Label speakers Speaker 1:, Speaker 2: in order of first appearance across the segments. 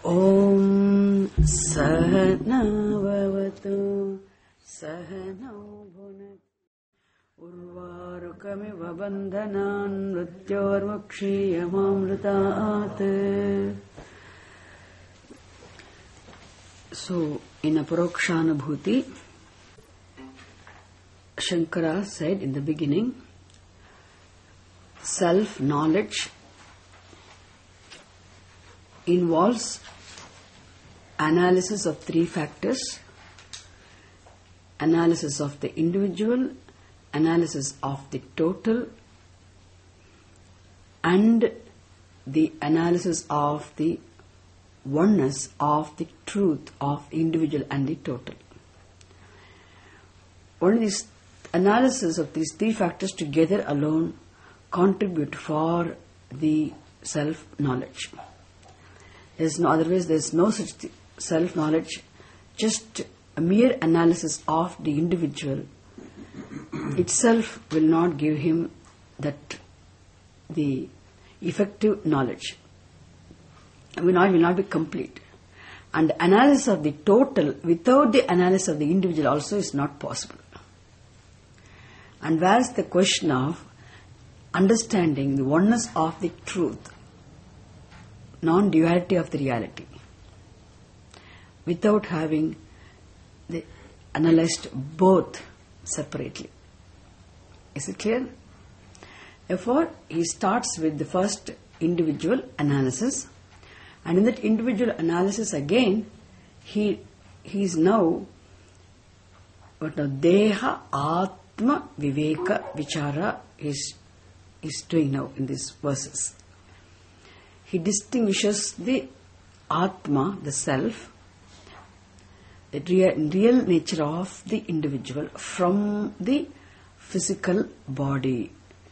Speaker 1: Om Sahana Bhavatu Sahana Bhunat Urvarukamiva Bandhanan Mrityormukshiyamamritaat. So, in Aparokshanubhuti, Shankara said in the beginning, self-knowledge involves analysis of three factors: analysis of the individual, analysis of the total, and the analysis of the oneness of the truth of the individual and the total. Only this analysis of these three factors together alone contribute for the self-knowledge. Otherwise there is no such self-knowledge. Just a mere analysis of the individual itself will not give him that the effective knowledge. Will not be complete. And the analysis of the total without the analysis of the individual also is not possible. And whereas the question of understanding the oneness of the truth, non-duality of the reality, without having the analyzed both separately. Is it clear? Therefore, he starts with the first individual analysis, and in that individual analysis again, he is now Deha Atma Viveka Vichara is doing now in these verses. He distinguishes the Atma, the self, the real nature of the individual from the physical body.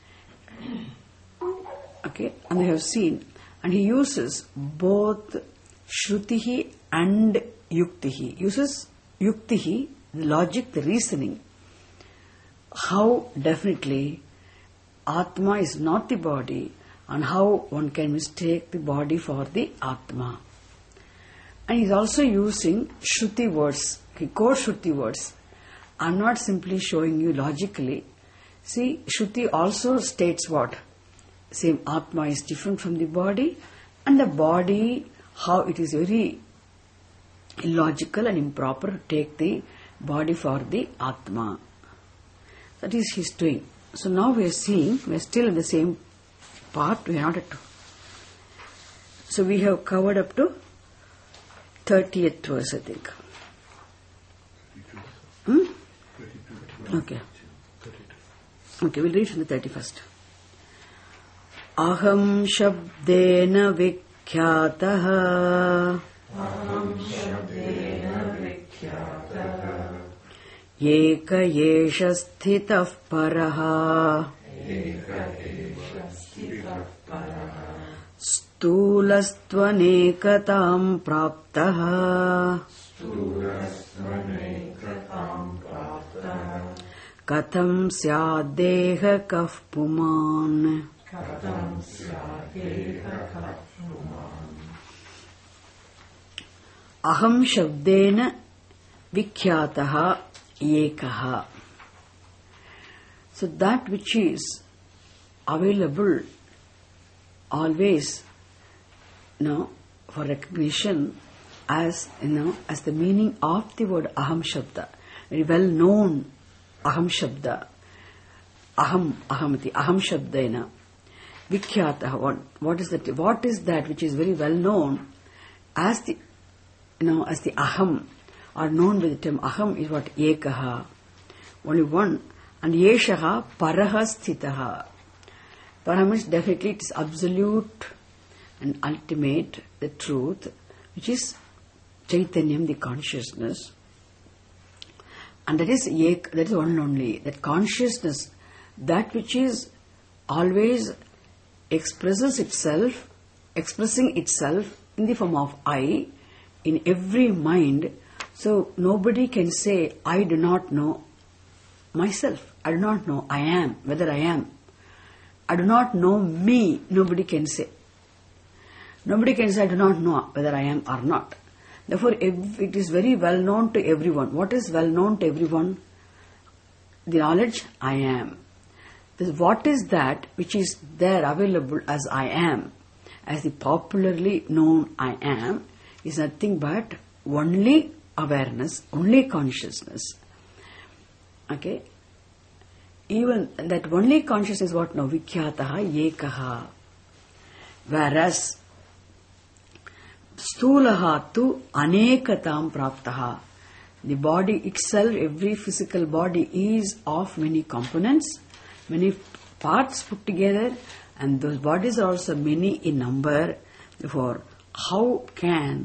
Speaker 1: Okay, and we have seen, and he uses both Shrutihi and Yuktihi. Uses Yuktihi, the logic, the reasoning, how definitely Atma is not the body, and how one can mistake the body for the Atma. And he is also using Shruti words. He quotes Shruti words. I am not simply showing you logically. See, Shruti also states what? Same Atma is different from the body, and the body, how it is very illogical and improper to take the body for the Atma. That is his doing. So now we are seeing, we are still in the same part, we are not at. So we have covered up to 30th verse, I think. Okay. Okay, we'll read from the 31st. Aham shabdena vikhyatah Yeka yesha sthitah paraha Stulastvanekatam praptaha Katham syadeha kaf puman. Aham shabdena vikhyataha yekaha. So that which is available always, for recognition as, as the meaning of the word aham shabda, very well known aham shabda, ahamati, aham shabdena, vikhyataha. What is that? What is that which is very well known as the, as the aham, or known with the term aham is what? Ekaha, only one, and yeshaha paraha sthitaha. Paraha means definitely it is absolute and ultimate, the truth, which is Chaitanyam, the consciousness. And that is one only, that consciousness, that which is always expressing itself in the form of I, in every mind. So nobody can say, I do not know myself. I do not know I am, whether I am. I do not know me, nobody can say. Nobody can say, I do not know whether I am or not. Therefore, it is very well known to everyone. What is well known to everyone? The knowledge, I am. What is that which is there available as I am, as the popularly known I am, is nothing but only awareness, only consciousness. Okay? Even that only consciousness is what now? Vikyataha yekaha. Whereas sthulaha tu anekatam praptaha. The body itself, every physical body is of many components, many parts put together, and those bodies are also many in number. Therefore, how can,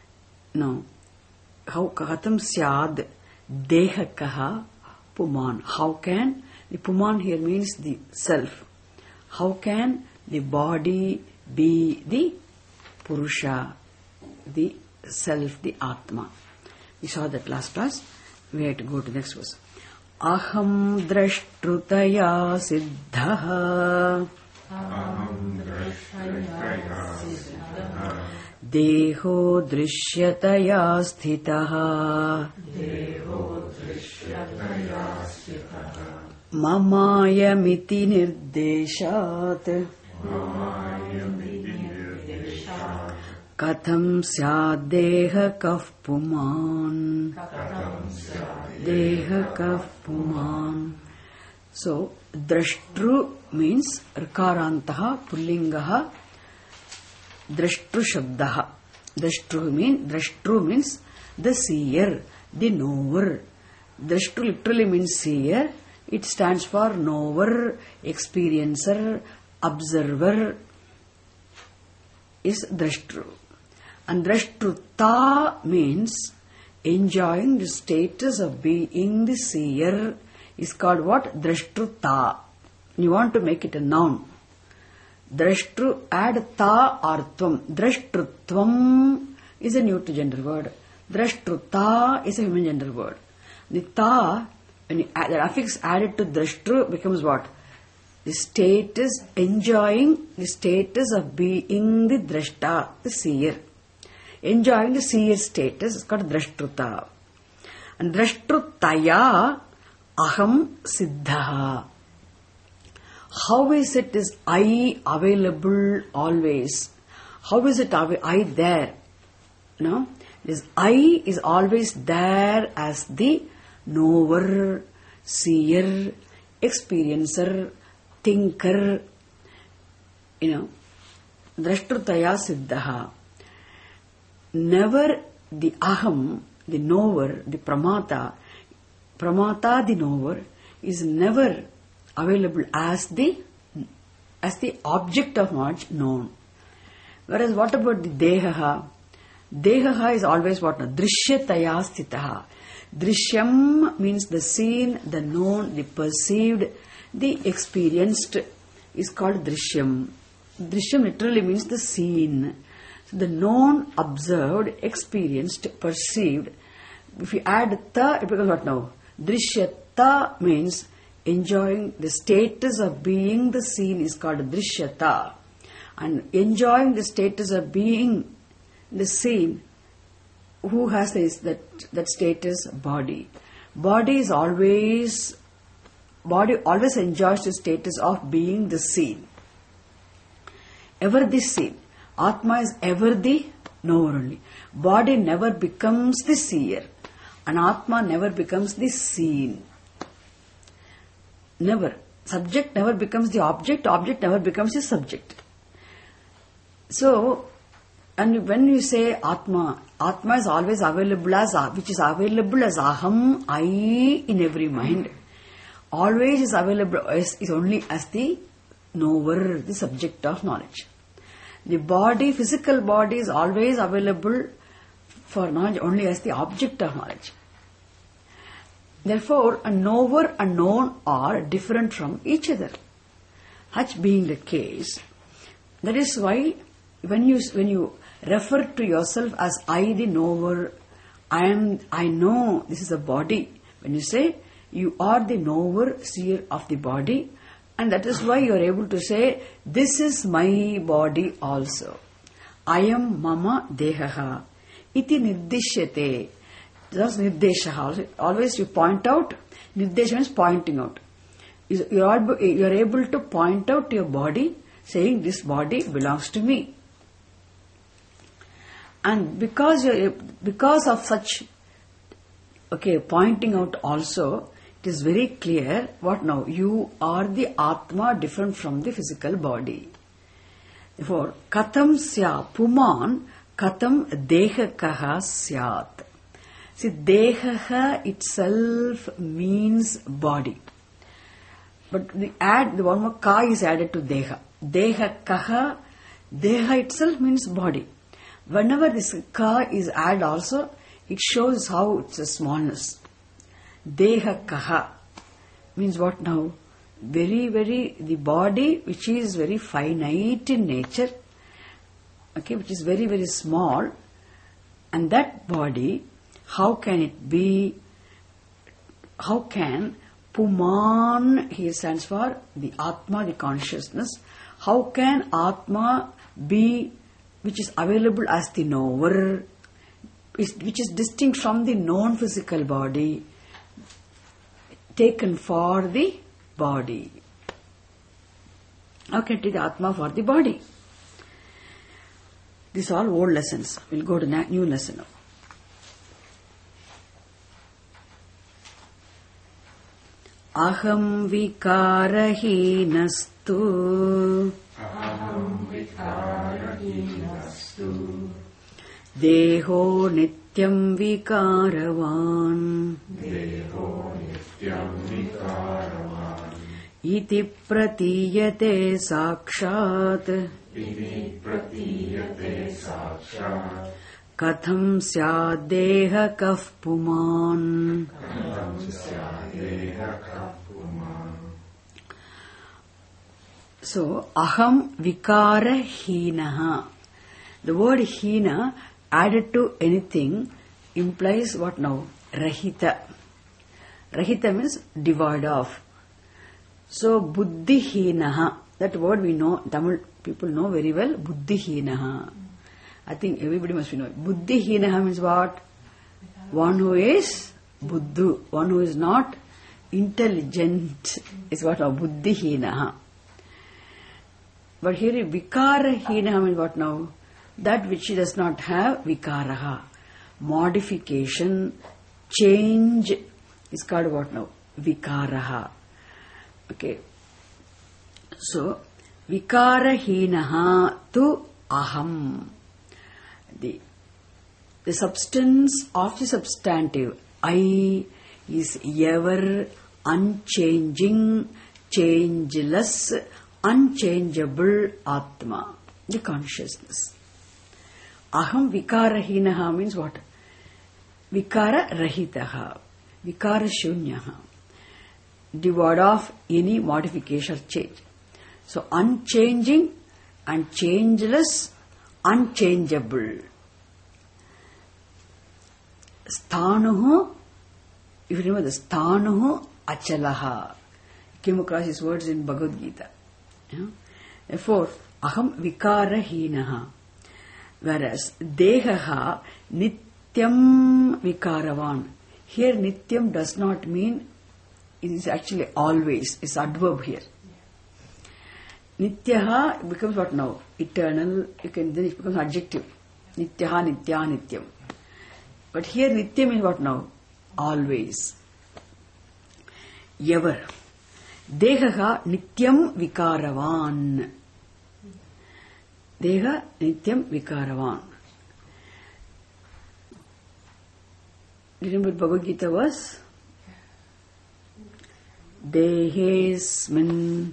Speaker 1: how katham syad dehakaha puman? How can, the puman here means the self. How can the body be the purusha, the self, the atma? We saw that last class. We have to go to the next verse. Aham drashtrutaya siddhaha deho drishyataya sthitaha mamayamiti nirdeshat katham syad deha kaf puman. Deha kaf puman. So, drashtru means rikarantaha pullingaha drashtru shabdaha. Drashtru means the seer, the knower. Drashtru literally means seer. It stands for knower, experiencer, observer is drashtru. And drashtruta means enjoying the status of being the seer is called what? Drashtruta. You want to make it a noun. Drashtru, add ta or tvam. Drashtrutvam is a neuter gender word. Drashtruta is a human gender word. The ta, when you add, the affix added to drashtru becomes what? The status, enjoying the status of being the drashta, the seer. Enjoying the seer status is called drashtruta. And drashtrutaya aham siddhaha. How is it is I available always? How is it I there? No? This I is always there as the knower, seer, experiencer, thinker, drashtrutaya siddhaha. Never the aham, the knower, the pramata, the knower, is never available as the object of knowledge known. Whereas what about the dehaha? Dehaha is always what? Drishyataya sthitaha. Drishyam means the seen, the known, the perceived, the experienced is called drishyam. Drishyam literally means the seen. So the known, observed, experienced, perceived. If you add ta, it becomes what now? Drishyata means enjoying the status of being the seen is called drishyata. And enjoying the status of being the seen, who has that status? Body. Body always enjoys the status of being the seen. Ever the seen. Atma is ever the knower only. Body never becomes the seer. And Atma never becomes the seen. Never. Subject never becomes the object. Object never becomes the subject. So, and when you say Atma is always available as, which is available as aham, I in every mind. Always is available is only as the knower, the subject of knowledge. The body, physical body is always available for knowledge only as the object of knowledge. Therefore, a knower and known are different from each other. Such being the case, that is why when you refer to yourself as I the knower, I know this is a body. When you say you are the knower, seer of the body, and that is why you are able to say, this is my body also. Ayam mama dehaha iti nirdishyate. That's nirdeshaha. Always you point out. Nirdesha means pointing out. You are able to point out your body, saying this body belongs to me. And because of such pointing out also, it is very clear what now? You are the Atma different from the physical body. Therefore, katam sya puman katam dehakaha syat. See, dehaha itself means body. But the one more ka is added to deha. Dehakaha, deha itself means body. Whenever this ka is added also, it shows how it's a smallness. Dehakaha means what now? Very, very, the body which is very finite in nature, which is very, very small, and that body, how can it be, how can Puman, here stands for the Atma, the consciousness, how can Atma be, which is available as the knower, which is distinct from the non-physical body, taken for the body. How can it take the Atma for the body? These are all old lessons. We'll go to new lesson now. Aham vikarahinastu Deho nityam vikaravan Iti pratiyate sakshat Katham syad dehakah puman. So, aham vikara hinaha. The word hina added to anything implies what now? Rahita. Rahita means devoid of. So, buddhi hinaha. That word we know, Tamil people know very well, buddhi hinaha. I think everybody must be knowing. Buddhi hinaha means what? One who is buddhu, one who is not intelligent is what now? Buddhi hinaha. But here vikara hinaha means what now? That which does not have vikaraha. Modification, change is called what now? Vikaraha. Okay. So, vikara hinaha tu aham. The substance of the substantive I is ever unchanging, changeless, unchangeable Atma, the consciousness. Aham vikara hinaha means what? Vikara rahitaha, vikara shunyaha, devoid of any modification or change. So unchanging and changeless, unchangeable. Sthanuhu, if you remember the Sthanuhu achalaha. Came across his words in Bhagavad Gita. Therefore, aham vikara hinaha. Whereas, dehaha nityam vikaravan. Here, nityam does not mean, it is actually always. It's adverb here. Nityaha becomes what now? Eternal. Then it becomes adjective. Nityaha, nitya, nityam. But here nityam means what now? Always. Ever. Dehaha nityam vikaravan. Deha nityam vikaravan. Do you remember what Bhagavad Gita was? Dehesmin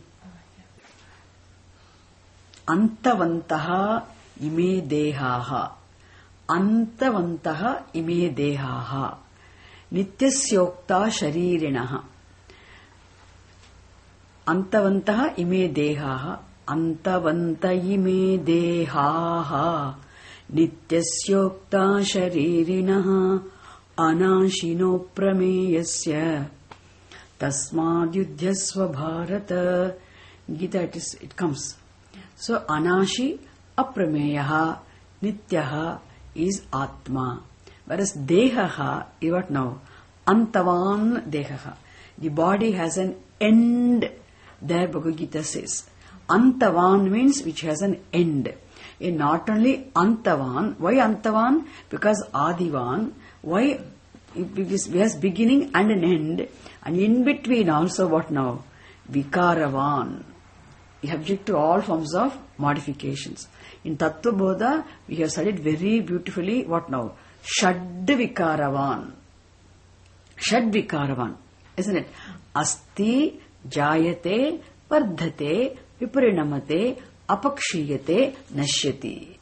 Speaker 1: antavantaha ime dehaha. Antavantaha ime dehaha. Nityasyokta sharirinaha. Antavantaha ime dehaha. Antavanta ime dehaha. Nityasyokta sharirinaha. Anashino prameyasya. Tasmad yudhyasva bharata. Gita it comes. So, anashi aprameyaha. Nityaha is Atma. Whereas Dehaha is what now? Antavan Dehaha. The body has an end. There Bhagavad Gita says. Antavan means which has an end. And not only Antavan. Why Antavan? Because Adivan. Why? It has beginning and an end. And in between also what now? Vikaravan. Subject to all forms of modifications. In Tattva Bodha, we have studied very beautifully what now? Shad Vikaravan. Shad Vikaravan. Isn't it? Asti, Jayate, Vardhate, Viparinamate, Apakshiyate, Nashyati.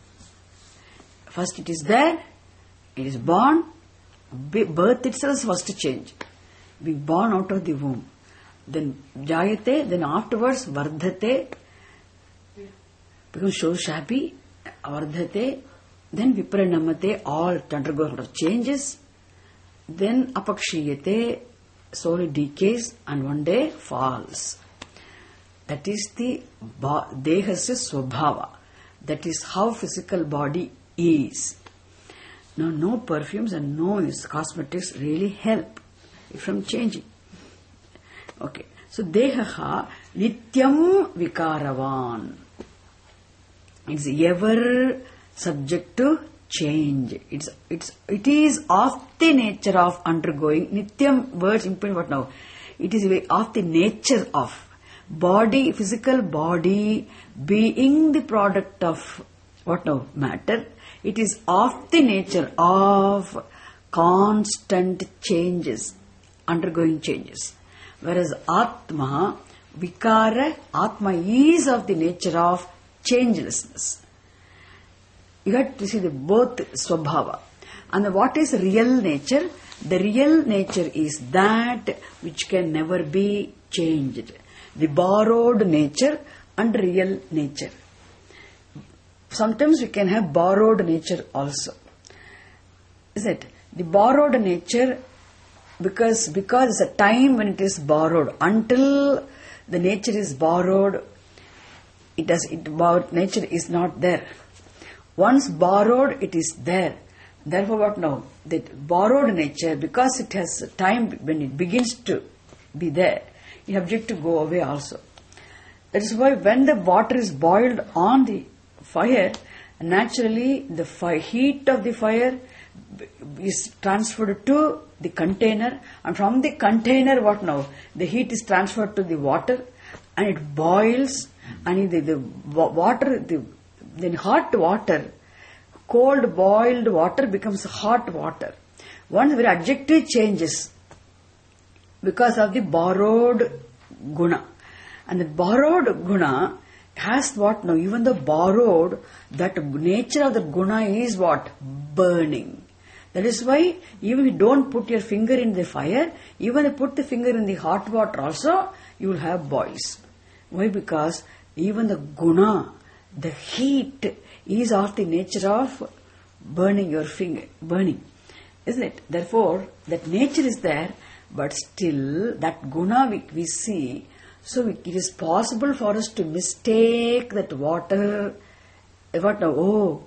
Speaker 1: First it is there, it is born, birth itself is first change. Being born out of the womb. Then Jayate, then afterwards Vardhate, becomes so shabby, Vardhate, then Viparinamate, all undergo a lot of changes. Then Apakshiyate, soul decays and one day falls. That is the Dehasya Swabhava. That is how physical body is. Now, no perfumes and no cosmetics really help from changing. Okay. So, Dehaha Nityam Vikaravan. It's ever subject to change. It is of the nature of undergoing. Nityam words imply what now? It is of the nature of body, physical body being the product of what now? Matter. It is of the nature of constant changes, undergoing changes. Whereas Atma, Vikara, Atma is of the nature of changelessness. You have to see the both Swabhava. And what is real nature? The real nature is that which can never be changed. The borrowed nature and real nature. Sometimes we can have borrowed nature also. Is it? The borrowed nature, because it's a time when it is borrowed. Until the nature is borrowed, nature is not there. Once borrowed, it is there. Therefore, what now? That borrowed nature, because it has a time when it begins to be there, it is subject to go away also. That is why when the water is boiled on the fire, naturally the heat of the fire is transferred to the container, and from the container, what now? The heat is transferred to the water, and it boils, and the water, then hot water, cold boiled water becomes hot water. Once the adjective changes because of the borrowed guna. And the borrowed guna has what now? Even the borrowed, that nature of the guna is what? Burning. That is why even if you don't put your finger in the fire, even if you put the finger in the hot water also, you will have boils. Why? Because even the guna, the heat is of the nature of burning your finger, burning, isn't it? Therefore, that nature is there, but still that guna we see. So it is possible for us to mistake that water. What now? Oh,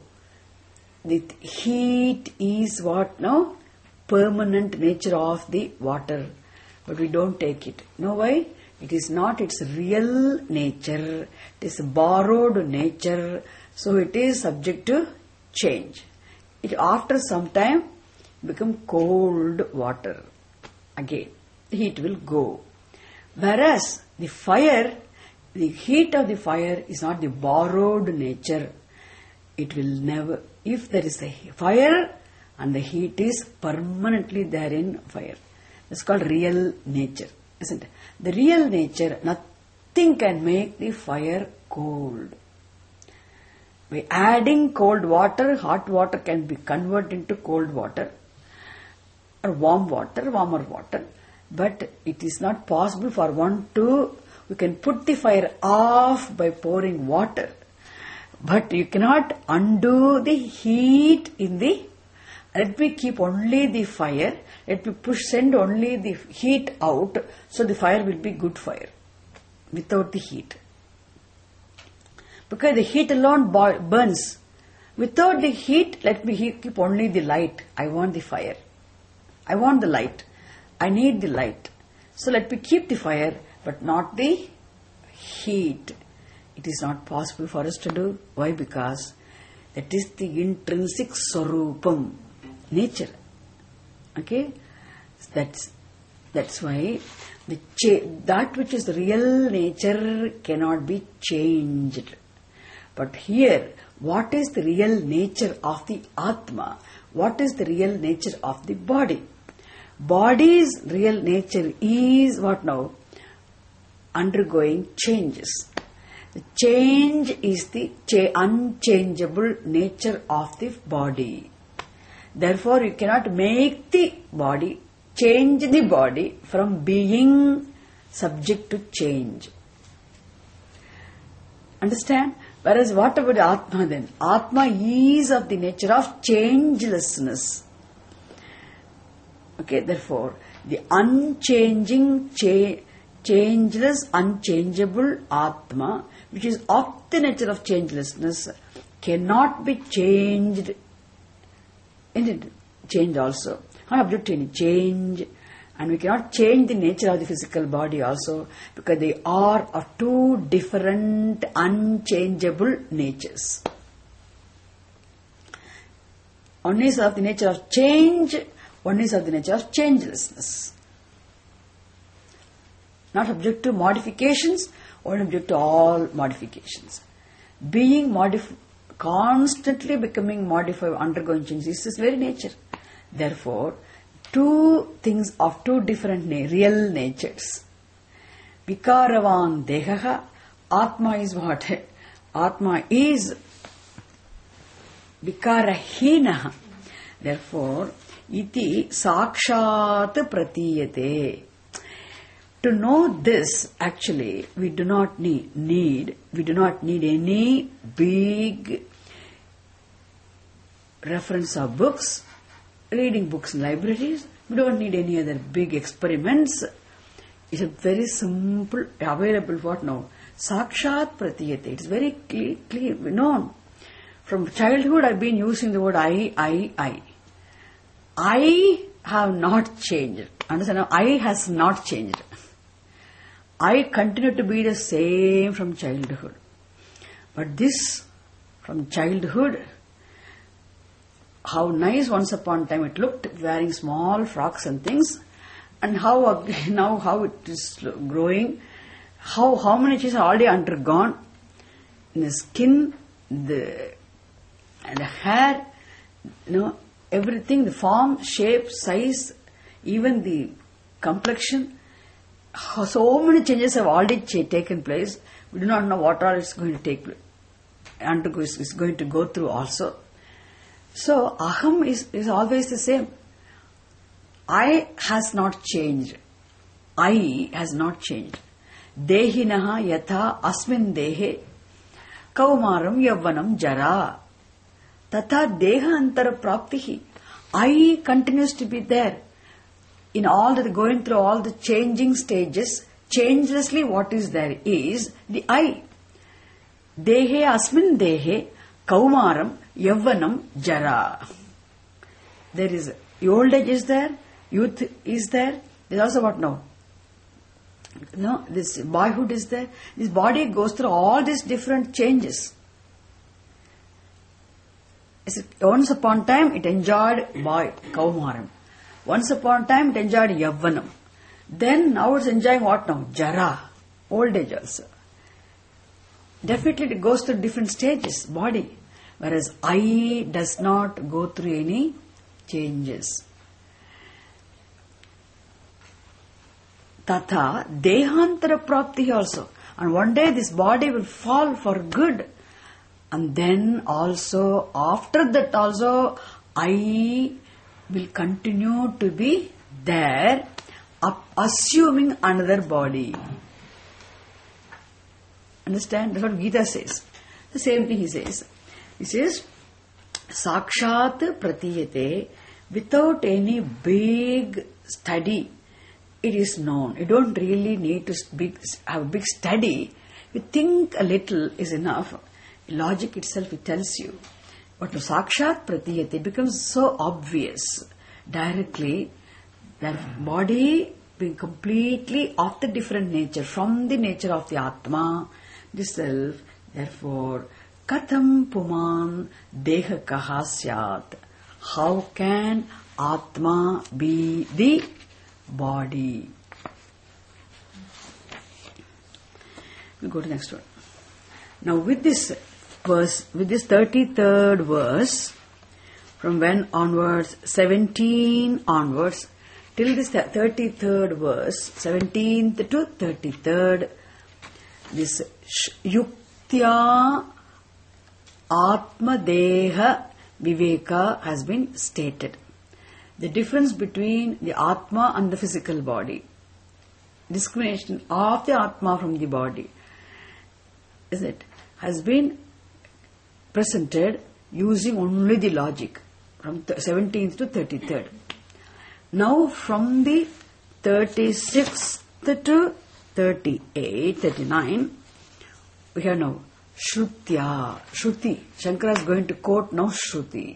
Speaker 1: the heat is what now? Permanent nature of the water, but we don't take it. No, why? It is not its real nature. It is borrowed nature. So it is subject to change. It after some time become cold water. Again, the heat will go. Whereas the fire, the heat of the fire is not the borrowed nature. It will never, if there is a fire and the heat is permanently there in fire. It's called real nature, isn't it? The real nature, nothing can make the fire cold. By adding cold water, hot water can be converted into cold water or warmer water. But it is not possible for one to, you can put the fire off by pouring water. But you cannot undo the heat in the, let me keep only the fire, let me send only the heat out, so the fire will be good fire without the heat. Because the heat alone burns, Without the heat, let me keep only the light. I want the fire. I want the light. I need the light. So let me keep the fire, but not the heat. It is not possible for us to do. Why? Because that is the intrinsic swarupam, nature. Okay? That's why that which is the real nature cannot be changed. But here, what is the real nature of the Atma? What is the real nature of the body? Body's real nature is what now? Undergoing changes. The change is the unchangeable nature of the body. Therefore, you cannot make the body, change the body from being subject to change. Understand? Whereas what about Atma then? Atma is of the nature of changelessness. Okay, therefore, the unchanging, changeless, unchangeable Atma, which is of the nature of changelessness, cannot be changed. Change also. Not object to any change. And we cannot change the nature of the physical body also, because they are of two different unchangeable natures. One is of the nature of change, one is of the nature of changelessness. Not subject to modifications, or subject to all modifications. Being constantly becoming modified, undergoing change, this is very nature. Therefore, two things of two different real natures. Vikaravan dehaha, Atma is what? Atma is vikarahinaha. Therefore, iti sakshat pratiyate. To know this, actually, we do not need any big reference of books, reading books in libraries. We don't need any other big experiments. It's a very simple, available what now? Sakshat pratiyate. It's very clear, known. From childhood, I've been using the word I. I have not changed. Understand? Now, I has not changed. I continue to be the same from childhood. But this, from childhood, how nice once upon a time it looked, wearing small frocks and things, and how now how it is growing, how many changes are already undergone in the skin, and the hair, everything, the form, shape, size, even the complexion. So many changes have already taken place. We do not know what all is going to take place. Is going to go through also. So, aham is always the same. I has not changed. I has not changed. Dehinaha yatha asmin dehe kaumaram yavvanam jara tata deha antara praptihi. I continues to be there. In all the going through all the changing stages, changelessly what is there is the I. Dehe asmin dehe kaumaram yavvanam jara. There is old age is there, youth is there. There is also what now? This boyhood is there. This body goes through all these different changes. Once upon a time it enjoyed kaumaram. Once upon a time it enjoyed yavvanam. Then now it's enjoying what now? Jara. Old age also. Definitely it goes through different stages, body. Whereas I does not go through any changes. Tata dehantara prapti also. And one day this body will fall for good. And then also, after that also, I will continue to be there, assuming another body. Understand? That's what Gita says. The same thing he says. He says, Sakshat pratiyate, without any big study, it is known. You don't really need to have a big study. You think a little is enough. Logic itself, it tells you. But to Sakshat Pratiyate, it becomes so obvious directly that body being completely of the different nature, from the nature of the Atma, the self. Therefore, Katham Puman Dehakaha Syat. How can Atma be the body? We go to the next one. Now with this verse, with this 33rd verse, from when onwards, 17 onwards, till this 33rd verse, 17th to 33rd, this Yuktya Atma Deha Viveka has been stated. The difference between the Atma and the physical body, discrimination of the Atma from the body, is it, has been presented using only the logic from 17th to 33rd. Now from the 36th to 38, 39, we have now Shrutya, Shruti. Shankara is going to quote now Shruti.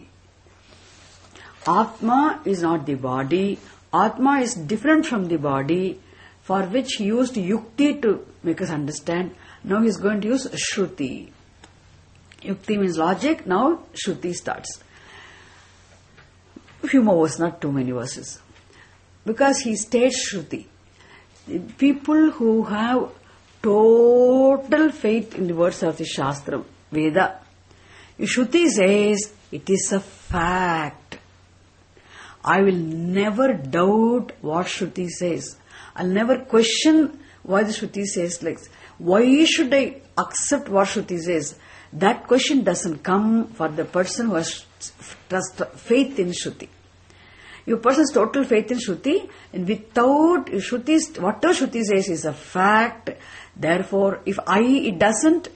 Speaker 1: Atma is not the body. Atma is different from the body, for which he used Yukti to make us understand. Now he is going to use Shruti. Yukti means logic, now Shruti starts. A few more verses, not too many verses. Because he states Shruti. The people who have total faith in the words of the Shastra, Veda, Shruti says, it is a fact. I will never doubt what Shruti says. I'll never question why the Shruti says like this. Why should I accept what Shruti says? That question doesn't come for the person who has faith in Shruti. If a person has total faith in Shruti, and without Shruti, whatever Shruti says is a fact. Therefore, if it doesn't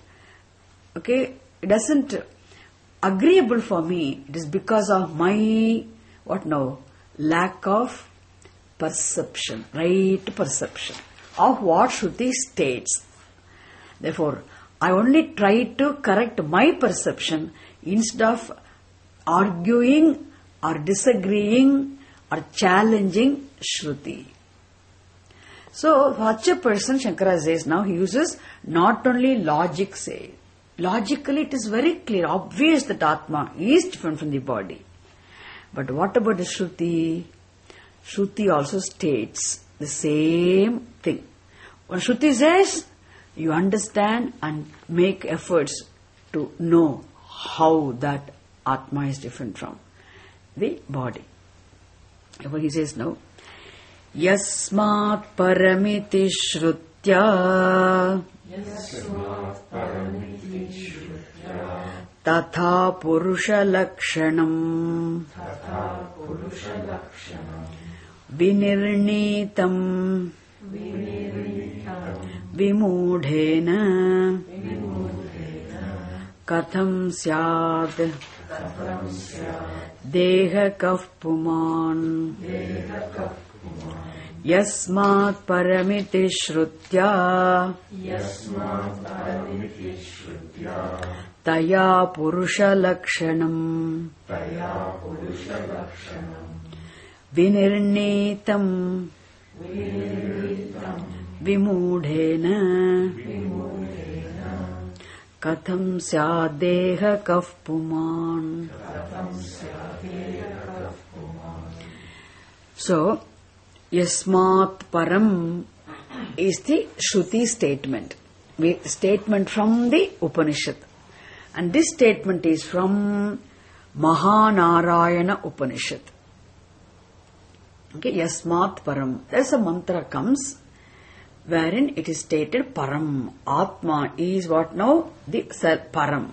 Speaker 1: agreeable for me, it is because of my, lack of perception, right perception of what Shruti states. Therefore, I only try to correct my perception instead of arguing or disagreeing or challenging Shruti. So, such a person, Shankara says, now he uses not only logic, say. Logically, it is very clear, obvious that Atma is different from the body. But what about the Shruti? Shruti also states the same thing. When Shruti says, you understand and make efforts to know how that Atma is different from the body. Therefore he says now, Yasmat paramiti shrutya tatha purusha lakshanam vinirnitam vimudhena katham syad deha kaf puman yasmat paramiti shrutya taya purusha lakshanam vinirnitam vimudhena katham syadeha kaf puman. So, Yasmat Param is the Shruti statement. Statement from the Upanishad. And this statement is from Mahanarayana Upanishad. Okay, Yasmat Param. There's a mantra comes wherein it is stated Param. Atma is what now? The self, Param.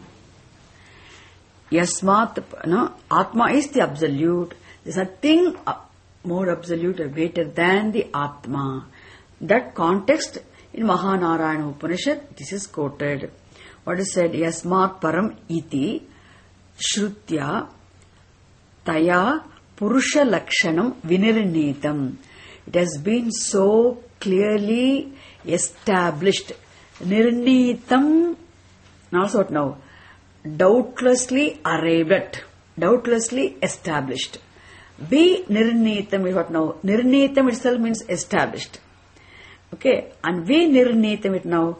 Speaker 1: Yasmat, Atma is the absolute. There's nothing more absolute or greater than the Atma. That context in Mahanarayana Upanishad, this is quoted. What is said? Yasmat Param iti Shrutya Taya Purusha Lakshanam Vinirnitam. It has been so clearly established. Nirnitam, also now, doubtlessly arrived at, doubtlessly established. Vi nirnitam is what now? Nirnitam itself means established. Okay, and vi nirnitam it now,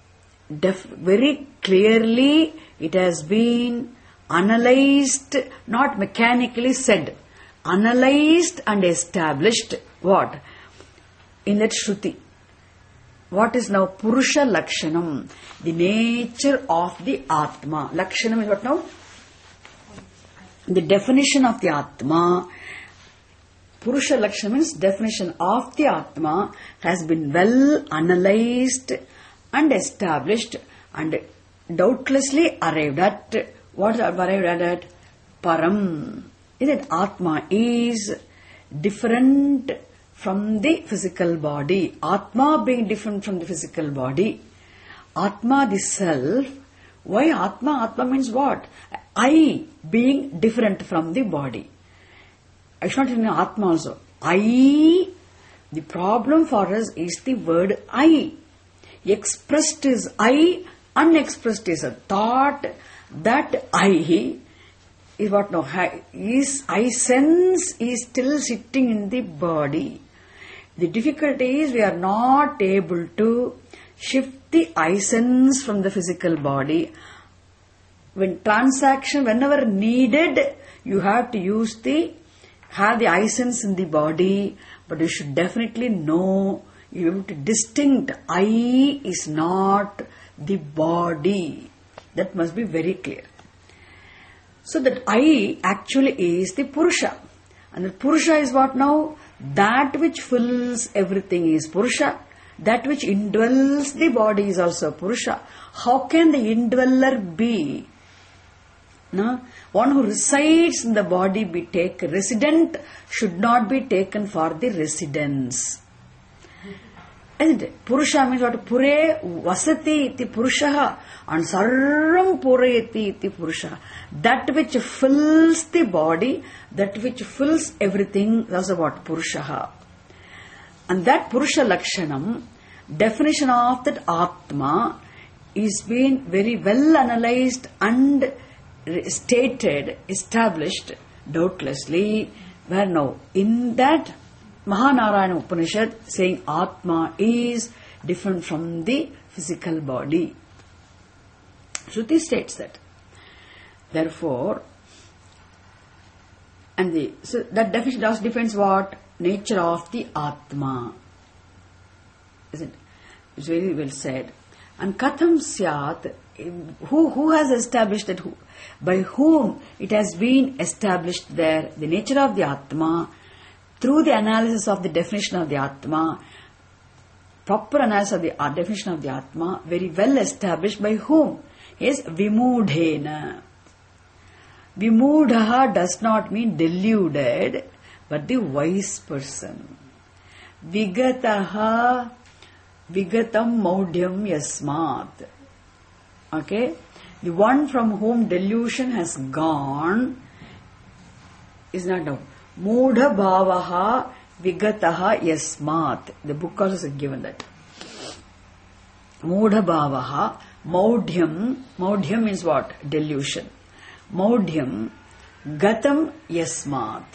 Speaker 1: very clearly it has been analyzed, not mechanically said, analyzed and established. What? In that Shruti. What is now Purusha Lakshanam? The nature of the Atma. Lakshanam is what now? The definition of the Atma. Purusha Lakshanam means definition of the Atma has been well analyzed and established and doubtlessly arrived at. What is arrived at? Param. Is that Atma is different from the physical body. Atma being different from the physical body. Atma, the self. Why Atma? Atma means what? I being different from the body. I should not even know Atma also. I, the problem for us is the word I. Expressed is I, unexpressed is a thought. That I is what now? I sense is still sitting in the body. The difficulty is we are not able to shift the I sense from the physical body. When transaction, whenever needed, you have to have the I sense in the body, but you should definitely know, you have to distinct I is not the body. That must be very clear. So that I actually is the Purusha. And the Purusha is what now? That which fills everything is Purusha. That which indwells the body is also Purusha. How can the indweller be? No? One who resides in the body be taken. Resident should not be taken for the residence. Isn't it? Purusha means what? Pure vasati iti Purusha and sarvam purayati iti Purusha. That which fills the body, that which fills everything, that's what? Purusha. And that Purusha Lakshanam, definition of that Atma, is being very well analyzed and stated, established, doubtlessly, where now, in that Mahanarayana Upanishad saying Atma is different from the physical body. Shruti states that. Therefore, so that definition also defines what? Nature of the Atma. Isn't it? It's very well said. And Katham Syat, who has established that? By whom it has been established there, the nature of the Atma, through the analysis of the definition of the Atma, proper analysis of the definition of the Atma, very well established by whom? Is Vimudhena. Vimudhaha does not mean deluded, but the wise person. Vigataha, vigatam maudhyam yasmat. Okay? The one from whom delusion has gone is not known. Mudha bhavaha vigataha yasmat. The book also has given that. Mudha bhavaha, maudhyam. Maudhyam means what? Delusion. Maudhyam gatam yasmat.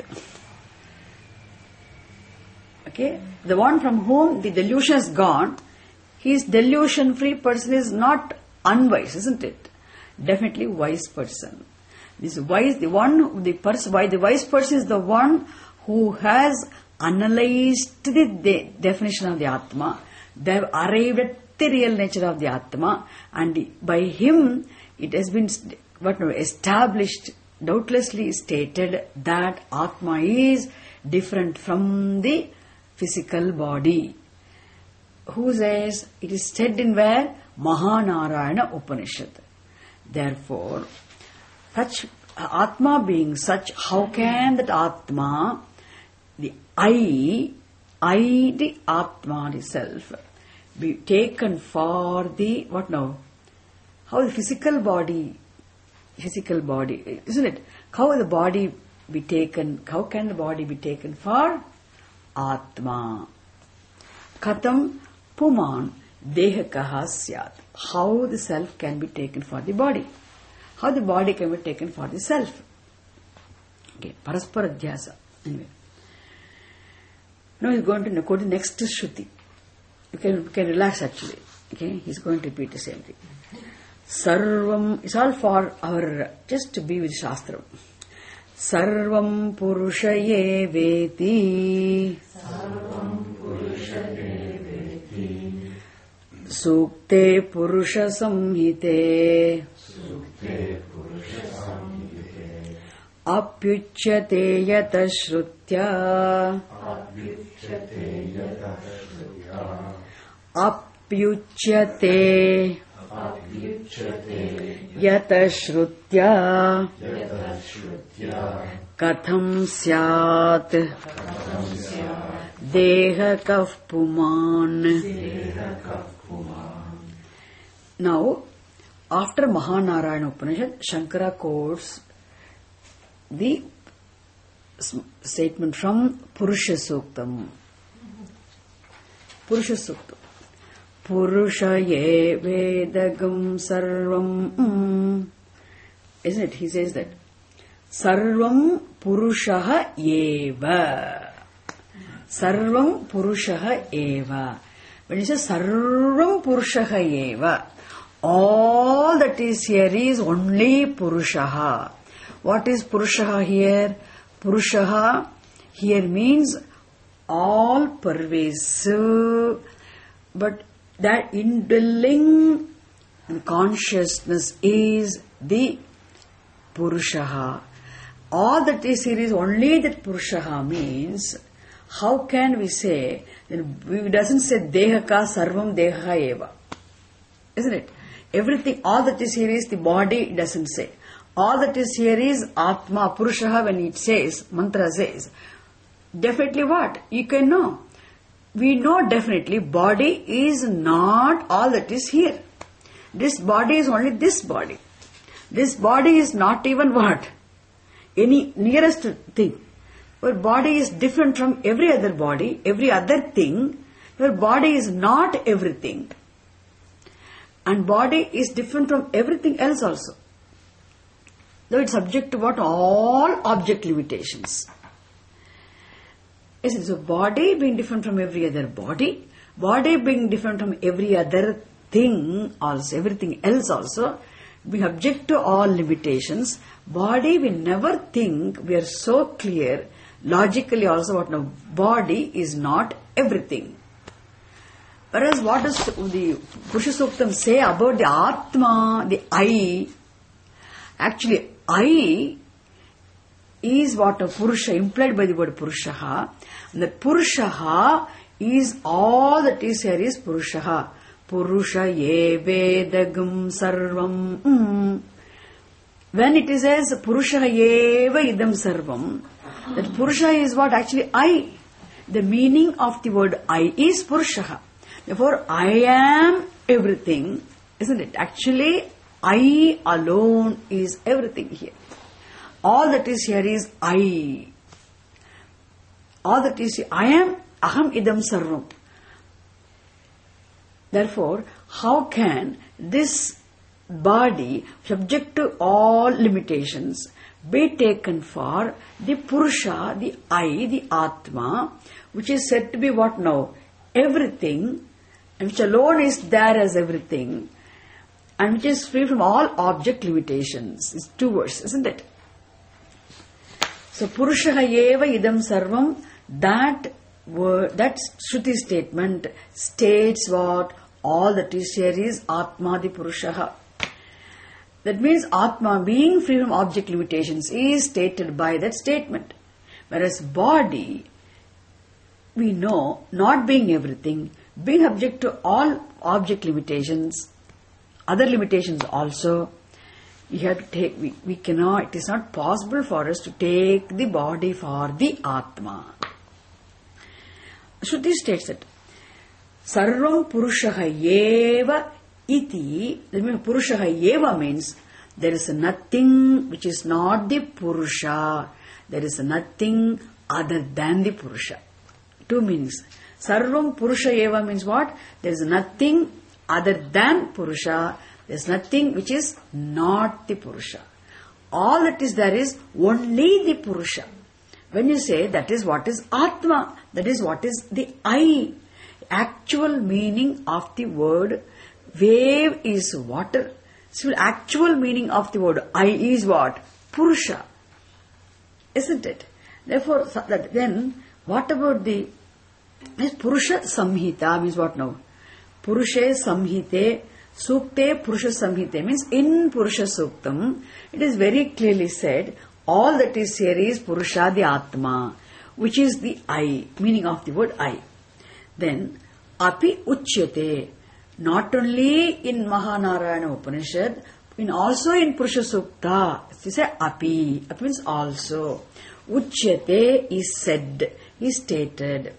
Speaker 1: Okay? The one from whom the delusion has gone, his delusion-free person is not unwise, isn't it? Definitely wise person. This wise, the wise person is the one who has analyzed the definition of the Atma. They have arrived at the real nature of the Atma, and by him it has been established, doubtlessly stated that Atma is different from the physical body. Who says? It is said in where? Mahanarayana Upanishad. Therefore, such Atma being such, how can that Atma, the the Atma itself, be taken for the, what now? How the physical body, isn't it? How the body be taken, how can the body be taken for Atma? Katham puman dehakaha syat. How the self can be taken for the body. how the body can be taken for the self. Okay, Paraspara Dhyasa. Anyway. Now he's going to quote the next Shruti. You can relax actually. Okay, he's going to repeat the same thing. Sarvam, it's all for our, just to be with Shastram. Sarvam Purushaye Veti. Sukte Purusha Samhite. Apyuchyate yata shrutya. Apyuchyate yata shrutya. Katham syat deha kaf puman. Now, after Mahanarayana Upanishad, Shankara quotes the statement from Purusha Suktam. Purusha Suktam. Purusha ye vedagam sarvam. Isn't it? He says that. Sarvam Purushaha eva. Sarvam Purushaha eva. When he says Sarvam Purushaha eva, all that is here is only Purushaha. What is Purushaha here? Purushaha here means all pervasive, but that indwelling consciousness is the Purushaha. All that is here is only that Purushaha means, how can we say, it doesn't say Dehaka Sarvam Deha Eva. Isn't it? Everything, all that is here is the body, it doesn't say. All that is here is Atma, Purushaha. When it says, mantra says, definitely what? You can know. We know definitely body is not all that is here. This body is only this body. This body is not even what? Any nearest thing. Your body is different from every other body, every other thing. Your body is not everything. And body is different from everything else also. Though it's subject to what? All object limitations. Yes, so body being different from every other body, body being different from every other thing also, everything else also, being subject to all limitations, body we never think, we are so clear, logically also what now, body is not everything. Whereas what does the Purusha Suktam say about the Atma, the I? Actually, I is what a Purusha, implied by the word Purushaha. And the Purushaha is all that is here is Purushaha. Purusha ye vedagam sarvam. When it is as Purusha eva idam sarvam, that Purusha is what? Actually I. The meaning of the word I is Purushaha. Therefore, I am everything, isn't it? Actually, I alone is everything here. All that is here is I. All that is here, I am aham idam sarvam. Therefore, how can this body, subject to all limitations, be taken for the Purusha, the I, the Atma, which is said to be what now? Everything, and which alone is there as everything, and which is free from all object limitations. It's two words, isn't it? So, Purushaha eva idam sarvam, that word, that Shruti statement states what? All that is here is Atma, the Purushaha. That means Atma, being free from object limitations, is stated by that statement. Whereas body, we know, not being everything, being subject to all object limitations, other limitations also, we have to take, we cannot, it is not possible for us to take the body for the Atma. Shruti states that Sarvam Purushaha eva iti, that means Purushaha eva means there is nothing which is not the Purusha, there is nothing other than the Purusha. Two meanings. Sarvam Purusha eva means what? There is nothing other than Purusha. There's nothing which is not the Purusha. All that is there is only the Purusha. When you say that is what is Atma, that is what is the I. Actual meaning of the word wave is water. So actual meaning of the word I is what? Purusha. Isn't it? Therefore, then what about this Purusha Samhita means what now? Purusha Samhite, Sukte Purusha Samhite means in Purusha Suktam, it is very clearly said, all that is here is Purusha the Atma, which is the I, meaning of the word I. Then, Api Uchyate, not only in Mahanarayana Upanishad, also in Purusha Sukta, they say Api, Api means also. Uchyate is said, is stated.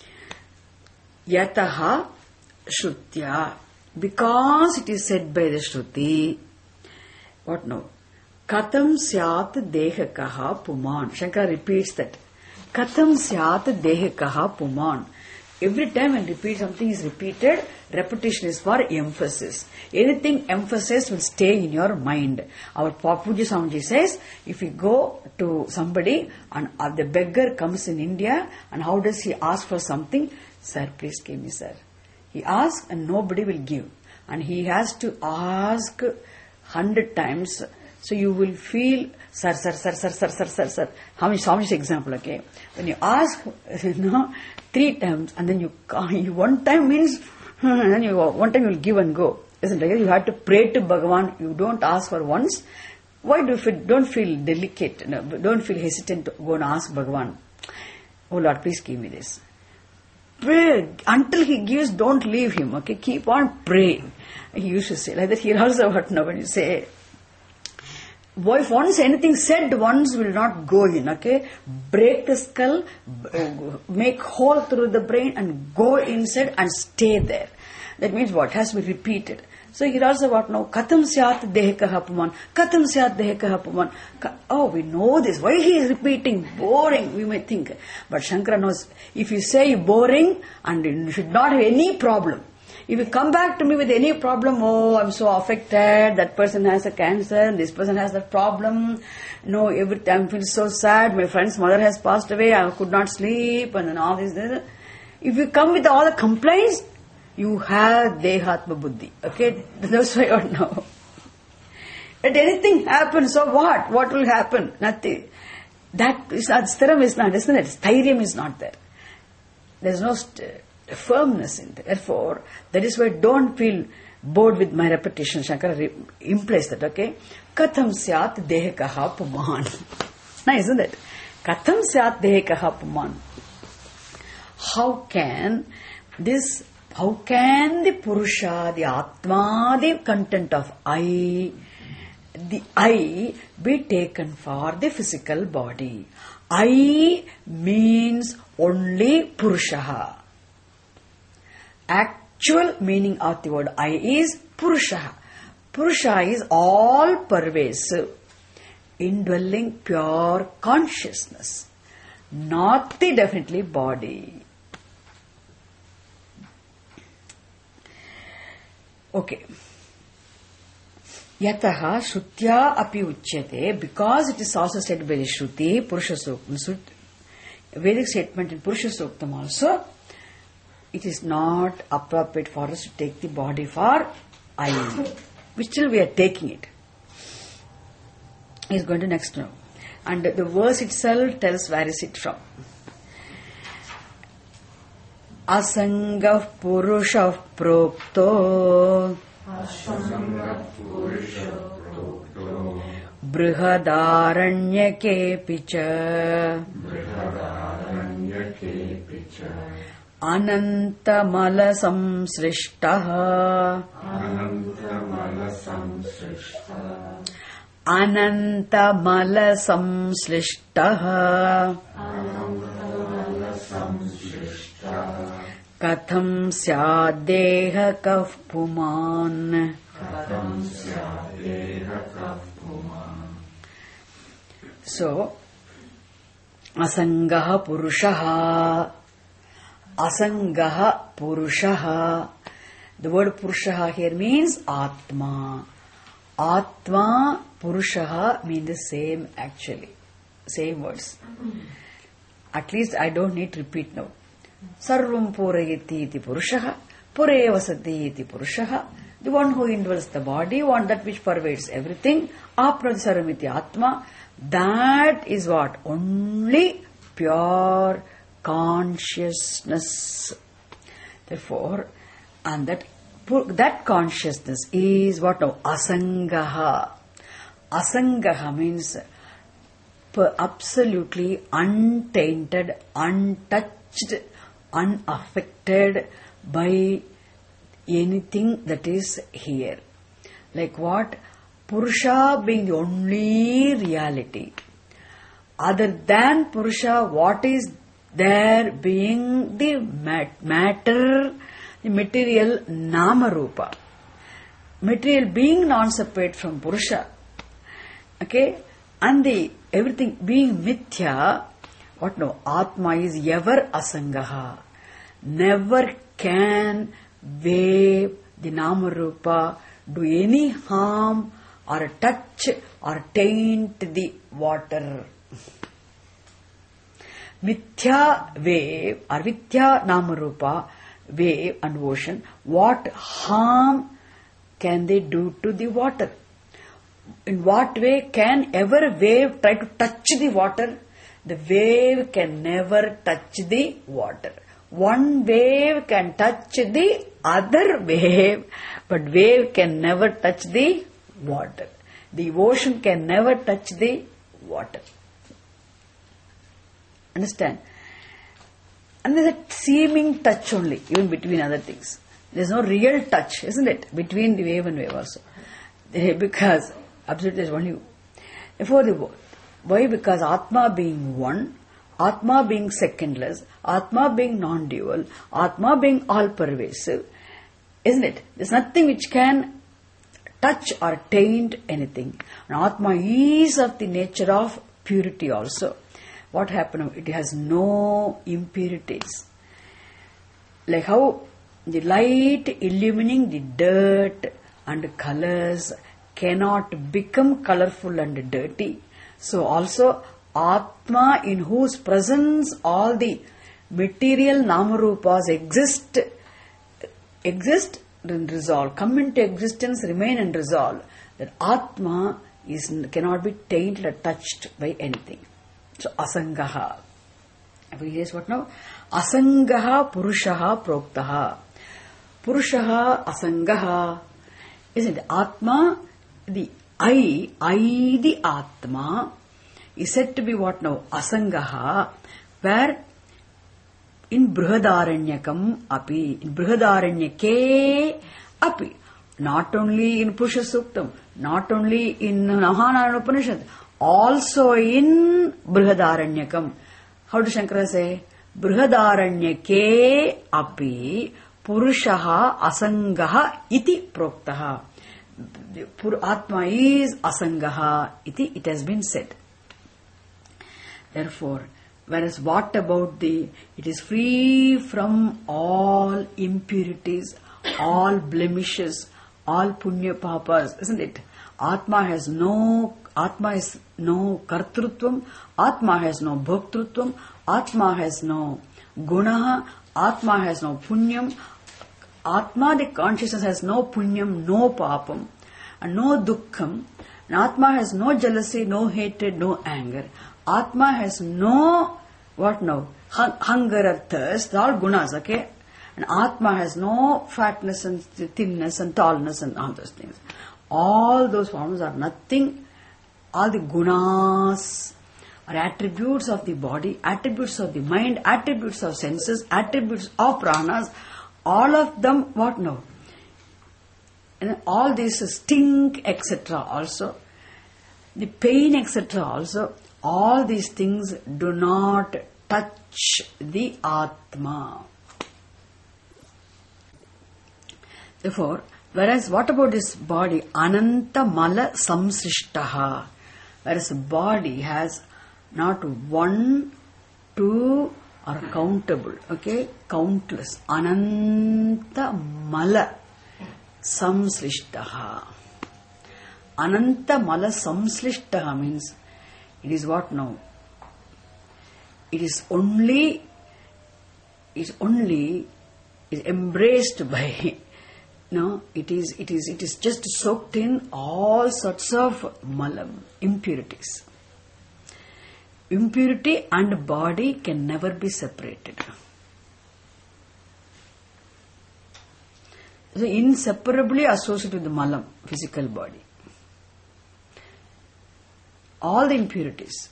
Speaker 1: Yataha Shrutya, because it is said by the Shruti. What now? Katham syat dehakaha puman. Shankara repeats that. Katham syat dehakaha puman. Every time when repeat something is repeated, repetition is for emphasis. Anything emphasis will stay in your mind. Our Puja Swamiji says, if you go to somebody and the beggar comes in India, and how does he ask for something? Sir, please give me, sir. He asks and nobody will give. And he has to ask 100 times. So you will feel, sir. How much example, okay? When you ask, 3 times, and then you one time means, and then one time you will give and go. Isn't it? You have to pray to Bhagavan. You don't ask for once. Why don't feel delicate? No, don't feel hesitant to go and ask Bhagavan. Oh Lord, please give me this. Pray until he gives. Don't leave him. Okay, keep on praying. He used to say like that. Here also, what now? When you say, if once anything said once will not go in, okay? Break the skull, make hole through the brain and go inside and stay there. That means what? Has to be repeated. So here also what now? Katham syat dehakaha puman. Katham syat dehakaha puman. Oh, we know this. Why he is repeating? Boring, we may think. But Shankara knows, if you say boring, and you should not have any problem. If you come back to me with any problem, oh, I'm so affected, that person has a cancer, this person has that problem, no, every time I feel so sad, my friend's mother has passed away, I could not sleep, and then all this. If you come with all the complaints, you have Dehatma Buddhi. Okay? That's why I don't know. If anything happens, so what? What will happen? Nothing. That is not, Stiram is not, isn't it? Sthairya is not there. There is no firmness in there. Therefore, that is why don't feel bored with my repetition. Shankara implies that, okay? Katham syat dehakaha puman. Nice, isn't it? Katham syat dehakaha puman. How can the Purusha, the Atma, the content of the I be taken for the physical body? I means only Purusha. Actual meaning of the word I is Purusha. Purusha is all pervasive, indwelling pure consciousness, not the definitely body. Okay. Yataha Shrutya api uchyate, because it is also said by the Shruti, Purusha Suktam, Vedic statement in Purusha Suktam also, it is not appropriate for us to take the body for I, which still we are taking it. He is going to next now. And the verse itself tells where is it from. Asangah Purusha Prokto Brihadaranyake Picha Anantamala Samsrishtaha Anantamala Samsrishtaha Katham syadehakah puman. So, Asangaha Purushaha. Asangaha Purushaha. The word Purushaha here means Atma. Atma, Purushaha mean the same actually. Same words. At least I don't need to repeat now. Sarvam Purayati iti Purushaha, Pure Vasati iti Purushaha. The one who indwells the body, one that which pervades everything. Apradsaramiti Atma. That is what? Only pure consciousness. Therefore, and that consciousness is what now? Asangaha. Asangaha means absolutely untainted, untouched, unaffected by anything that is here. Like what? Purusha being the only reality. Other than Purusha, what is there being the matter, the material Nama-rupa. Material being non-separate from Purusha. Okay? And the everything being Mithya, what no? Atma is ever Asangaha. Never can wave the Nama-rupa, do any harm or touch or taint the water. Mithya wave or Mithya Nama-rupa, wave and ocean, what harm can they do to the water? In what way can ever wave try to touch the water? The wave can never touch the water. One wave can touch the other wave, but wave can never touch the water. The ocean can never touch the water. Understand? And there's a seeming touch only, even between other things. There's no real touch, isn't it? Between the wave and wave also. Because absolutely there's only. Therefore, why? Because Atma being one, Atma being secondless, Atma being non-dual, Atma being all-pervasive, isn't it? There's nothing which can touch or taint anything. And Atma is of the nature of purity also. What happened? It has no impurities. Like how the light illumining the dirt and colors cannot become colorful and dirty. So also Atma, in whose presence all the material Namarupas exist and resolve, come into existence, remain and resolve. That Atma cannot be tainted or touched by anything. So Asangaha. Here's what now? Asangaha Purushaha Proktaha. Purushaha Asangaha. Isn't it? Atma, the I the Atma, is said to be what now? Asangaha, where in Brihadaranyakam api, in Brihadaranyake api, not only in Purusha Suktam, not only in Nahana Upanishad, also in Brihadaranyakam. How does Shankara say? Brihadaranyake api Purushaha Asangaha iti proktaha. Atma is Asangaha iti, it has been said. Therefore, whereas what about it is free from all impurities, all blemishes, all punya papas, isn't it? Atma is no kartrutvam, Atma has no bhoktrutvam, Atma has no gunaha, Atma has no punyam, Atma, the consciousness, has no punyam, no papam, and no dukkham, and Atma has no jealousy, no hatred, no anger. Atma has no, what now? Hunger or thirst, all gunas, okay? And Atma has no fatness and thinness and tallness and all those things. All those forms are nothing. All the gunas are attributes of the body, attributes of the mind, attributes of senses, attributes of pranas. All of them, what now? And all this stink, etc. also. The pain, etc. also. All these things do not touch the Atma. Therefore, whereas what about this body? Ananta mala samsrishtaha. Whereas the body has not one, two, or countable, okay? Countless. Ananta mala. samslishtaha. Ananta mala samslishtaha means it is what now? It is embraced by no, it is just soaked in all sorts of malam, impurities. Impurity and body can never be separated. So inseparably associated with the malam, physical body. All the impurities.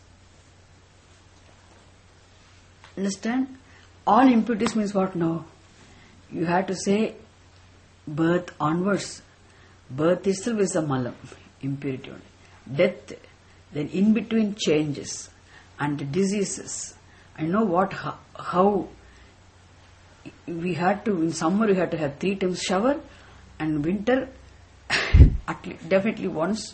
Speaker 1: Understand? All impurities means what now? You have to say birth onwards. Birth itself is a malam, impurity only. Death, then in between changes and diseases. I know what, how we had to, in summer we had to have 3 times shower, and winter at least, definitely once.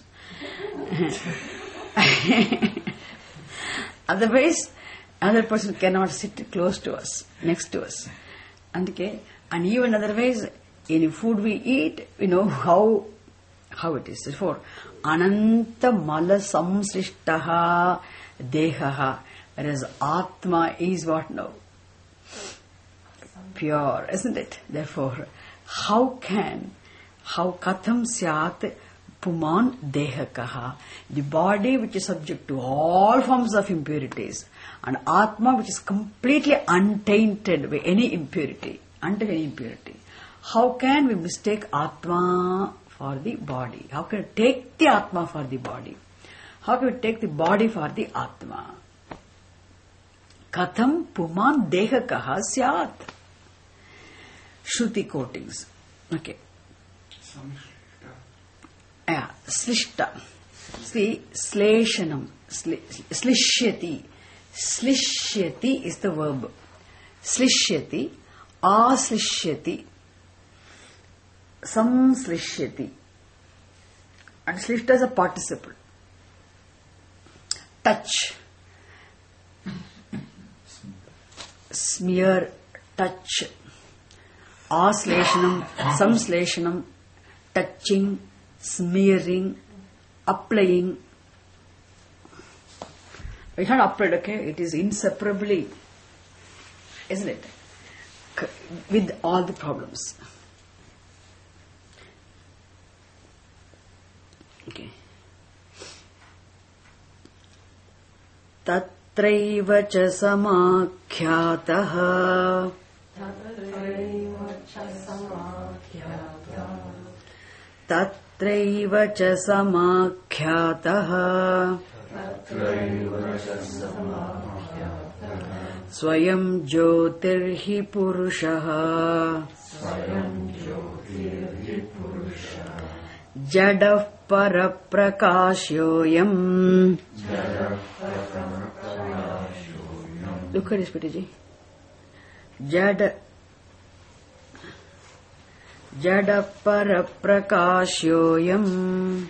Speaker 1: Otherwise, another person cannot sit close to us, next to us. And even otherwise, any food we eat, we know how it is. Therefore, ananta mala samsrishtaha dehaha. Whereas Atma is what now? Pure, isn't it? Therefore, how katham syat puman dehakaha, the body which is subject to all forms of impurities, and Atma which is completely untainted by any impurity, how can we mistake Atma for the body? How can we take the Atma for the body? How can we take the body for the Atma? Katham puman dehakaha syat. Shruti quotings. Okay. Yeah, slishta. See, sleshanam. Slishyati. Slishyati is the verb. Slishyati. Aslishyati. Samslishyati. And slishta is a participle. Touch. Smear, touch. Asleshanam, samsleshanam, touching, smearing, applying. It's not applied, okay? It is inseparably, isn't it? With all the problems. Okay. Tatraiva cha samakhyataha. Tatraiva cha samakhyataha. Swayam jyotirhi purushaha. Jadah paraprakashyoyam. Look at this, Pitaji. Jadah paraprakashyoyam.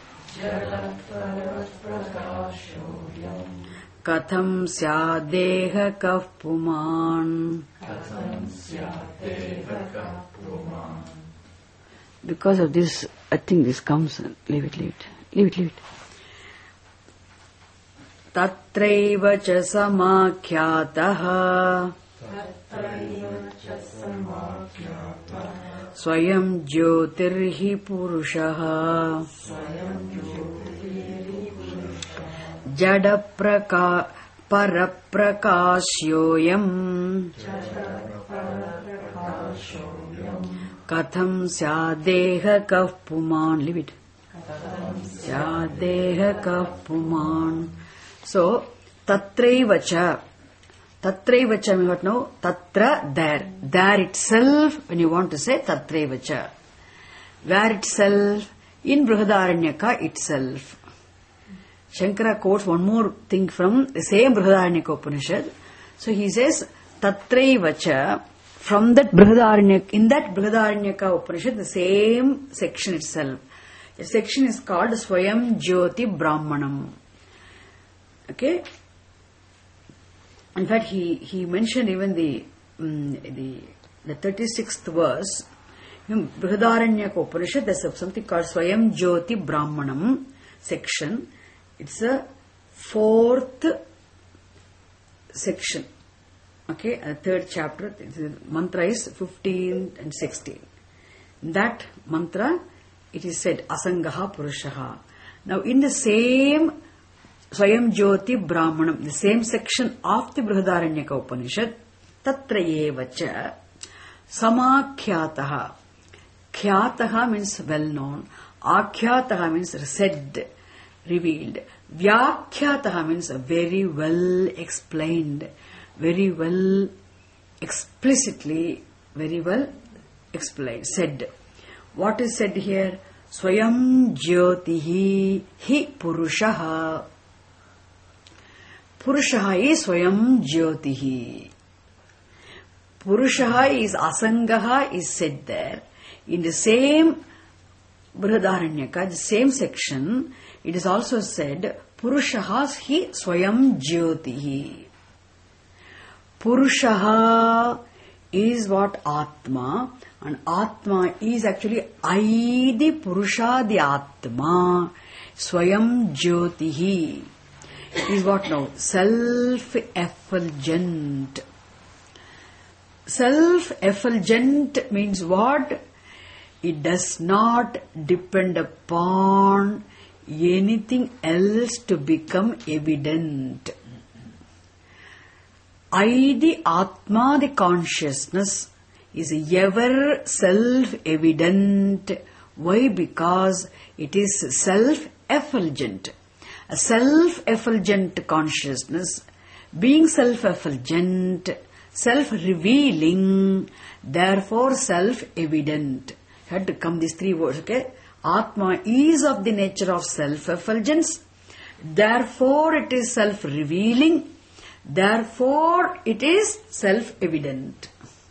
Speaker 1: Katham syadeha kaf puman. Because of this, I think this comes. Leave it. Tatraiva cha samakhyataha. Swayam jyotirhi purushaha. Jadah paraprakashyoyam. Katham syadeha kaf puman. Leave it. Syadeha kaf puman. So, tatraiva cha. Tatraiva cha means what now? Tatra, there. There itself, when you want to say tatraiva cha. Where itself? In Brihadaranyaka itself. Shankara quotes one more thing from the same Brihadaranyaka Upanishad. So he says, Tatraiva cha, from that Brihadaranyaka, in that Brihadaranyaka Upanishad, the same section itself. The section is called Swayam Jyoti Brahmanam. Okay? In fact, he mentioned even the 36th verse. In Brihadaranyaka Upanishad, there's something called Swayam Jyoti Brahmanam section. It's a 4th section. Okay, the 3rd chapter. The mantra is 15 and 16. In that mantra, it is said Asangaha Purushaha. Now, in the same Swayam Jyoti Brahmanam, the same section of the Brihadaranyaka Upanishad, Tatra Evacha Samakhyataha. Khyataha means well known. Akhyataha means said, revealed. Vyakhyataha means very well explained, very well explicitly, very well explained, said. What is said here? Swayam Jyotihi Hi Purushaha. Purushaha is Swayam Jyotihi. Purushaha is Asangaha is said there. In the same Brihadaranyaka, the same section, it is also said Purushaha Hi Swayam Jyotihi. Purushaha is what? Atma. And Atma is actually I, the Purusha, the Atma. Swayam Jyotihi is what now? Self-effulgent. Self-effulgent means what? It does not depend upon anything else to become evident. I, the Atma, the consciousness, is ever self-evident. Why? Because it is self-effulgent. A self-effulgent consciousness, being self-effulgent, self-revealing, therefore self-evident. Had to come these 3 words, okay? Atma is of the nature of self-effulgence, therefore it is self-revealing, therefore it is self-evident.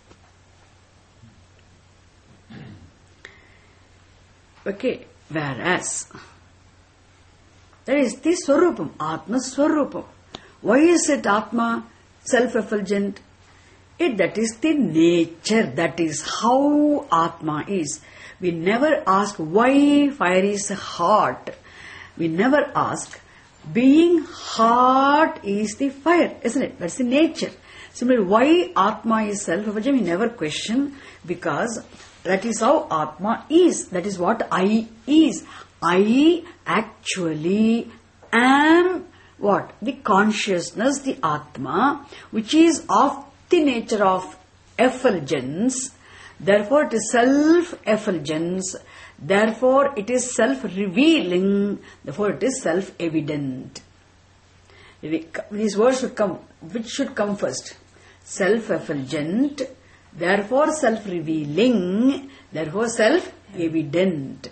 Speaker 1: Okay, whereas that is the Swarupam, Atma Swarupam. Why is it Atma self-effulgent? That is the nature, that is how Atma is. We never ask why fire is hot. We never ask, being hot is the fire, isn't it? That's the nature. Similarly, why Atma is self-effulgent, we never question, because that is how Atma is. That is what I is. I actually am what? The consciousness, the Atma, which is of the nature of effulgence. Therefore, it is self-effulgence. Therefore, it is self-revealing. Therefore, it is self-evident. These words should come. Which should come first? Self-effulgent. Therefore, self-revealing. Therefore, self-evident.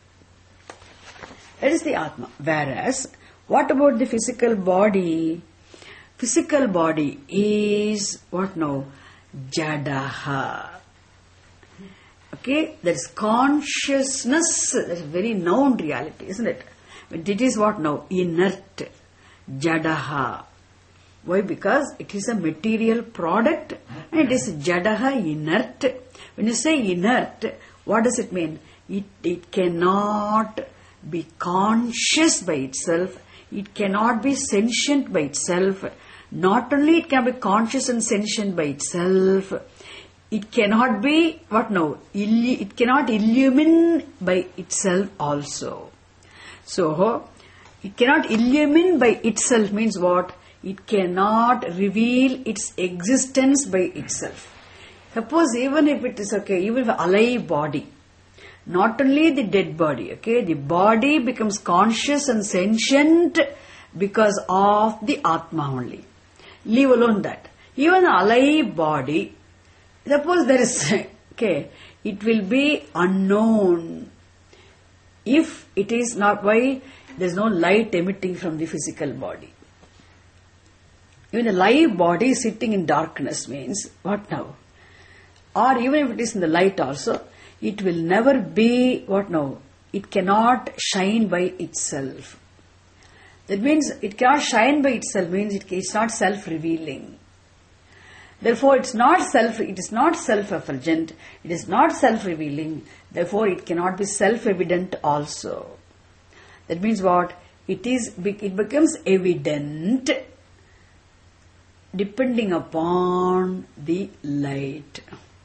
Speaker 1: That is the Atma. Whereas, what about the physical body? Physical body is what now? Jadaha. Okay, that is consciousness. That is a very known reality, isn't it? But it is what now? Inert. Jadaha. Why? Because it is a material product and it is Jadaha, inert. When you say inert, what does it mean? It cannot be conscious by itself. It cannot be sentient by itself. Not only it can be conscious and sentient by itself, it cannot be, what now? It cannot illumine by itself also. So, it cannot illumine by itself means what? It cannot reveal its existence by itself. Suppose even if it is okay, even if alive body, not only the dead body, okay, the body becomes conscious and sentient because of the Atma only. Leave alone that. Even alive body, suppose there is, okay, it will be unknown if it is not, why? There is no light emitting from the physical body. Even a live body sitting in darkness means, what now? Or even if it is in the light also, it will never be, what now? It cannot shine by itself. That means it cannot shine by itself, means it is not self-revealing. Therefore, it is not self-effulgent, it is not self-revealing, therefore it cannot be self-evident also. That means what? It becomes evident depending upon the light.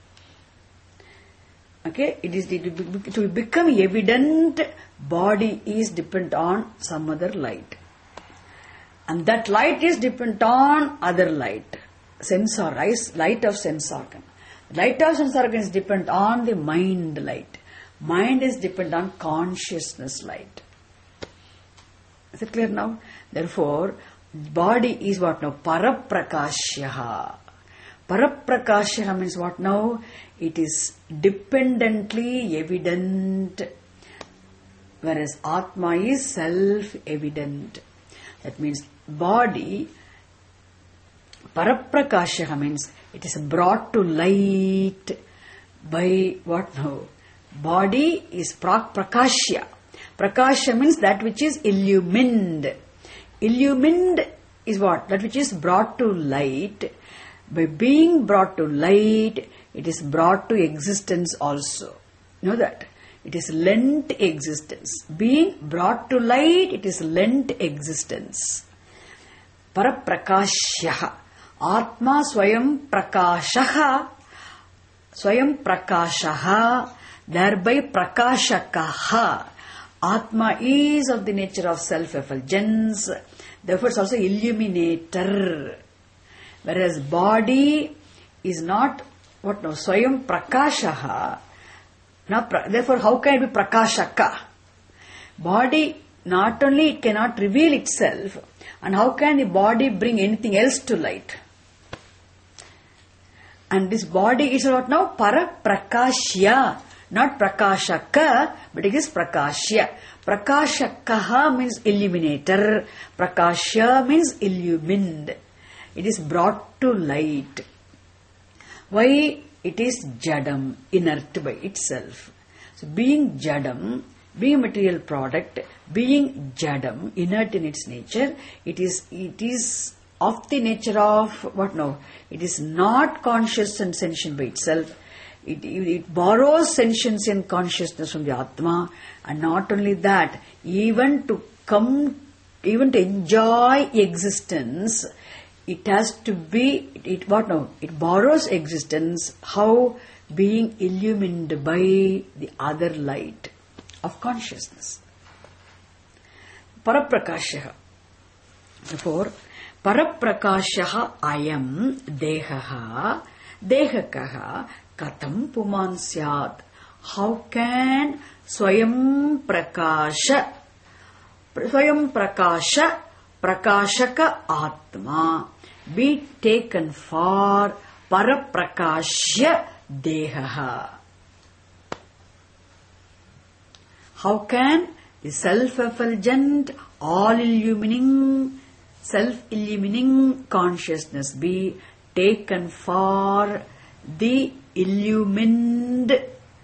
Speaker 1: Okay, to become evident, body is dependent on some other light. And that light is dependent on other light. Light of sense organ. Light of sense organ is dependent on the mind light. Mind is dependent on consciousness light. Is it clear now? Therefore, body is what now? Paraprakashyaha. Paraprakashyaha means what now? It is dependently evident, whereas Atma is self-evident. That means body, Paraprakashyaha means it is brought to light by what now? Body is prakashya. Prakashya means that which is illumined. Illumined is what? That which is brought to light. By being brought to light, it is brought to existence also. You know that? It is lent existence. Being brought to light, it is lent existence. Paraprakashyaha. Atma swayam prakashaha. Swayam prakashaha. Thereby prakashakaha. Atma is of the nature of self-effulgence. Therefore, it is also illuminator. Whereas body is not what now? Swayam prakashaha. Therefore, how can it be prakashaka? Body not only it cannot reveal itself, and how can the body bring anything else to light? And this body is what now? Paraprakashya. Not prakashaka, but it is prakashya. Prakashakaha means illuminator. Prakashya means illumined. It is brought to light. Why? It is jadam, inert by itself. So being jadam, being a material product, being jadam, inert in its nature, it is of the nature of what now? It is not conscious and sentient by itself. It borrows sentience and consciousness from the Atma, and not only that, even to enjoy existence, it has to be, what now? It borrows existence, how? Being illumined by the other light of consciousness. Paraprakashyaha. Therefore, Paraprakashyaha ayam dehaha dehakaha katam puman syat. How can Swayam Prakasha Prakashaka Atma be taken for Paraprakashya Dehaha? How can the self-effulgent, all-illumining, self-illumining consciousness be taken for the illumined,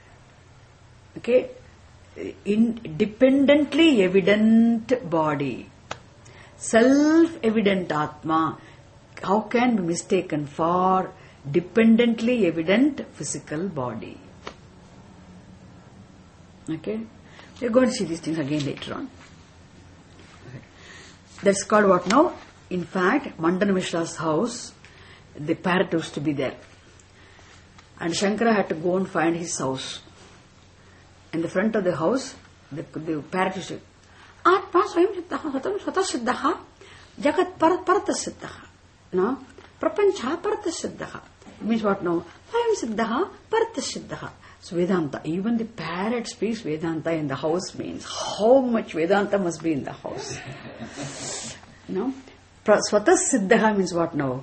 Speaker 1: independently evident body? Self-evident Atma, how can be mistaken for dependently evident physical body? Okay? We are going to see these things again later on. Okay. That's called what now? In fact, Mandana Mishra's house, the parrot used to be there. And Shankara had to go and find his house. In the front of the house, the parrot used to, Atma swayam siddhaha swata siddhaha jagat parata siddhaha. No? Prapancha parata siddhaha. It means what now? Swayam siddhaha parata siddhaha. So Vedanta, even the parrot speaks Vedanta in the house, means how much Vedanta must be in the house. Swata siddhaha means what now?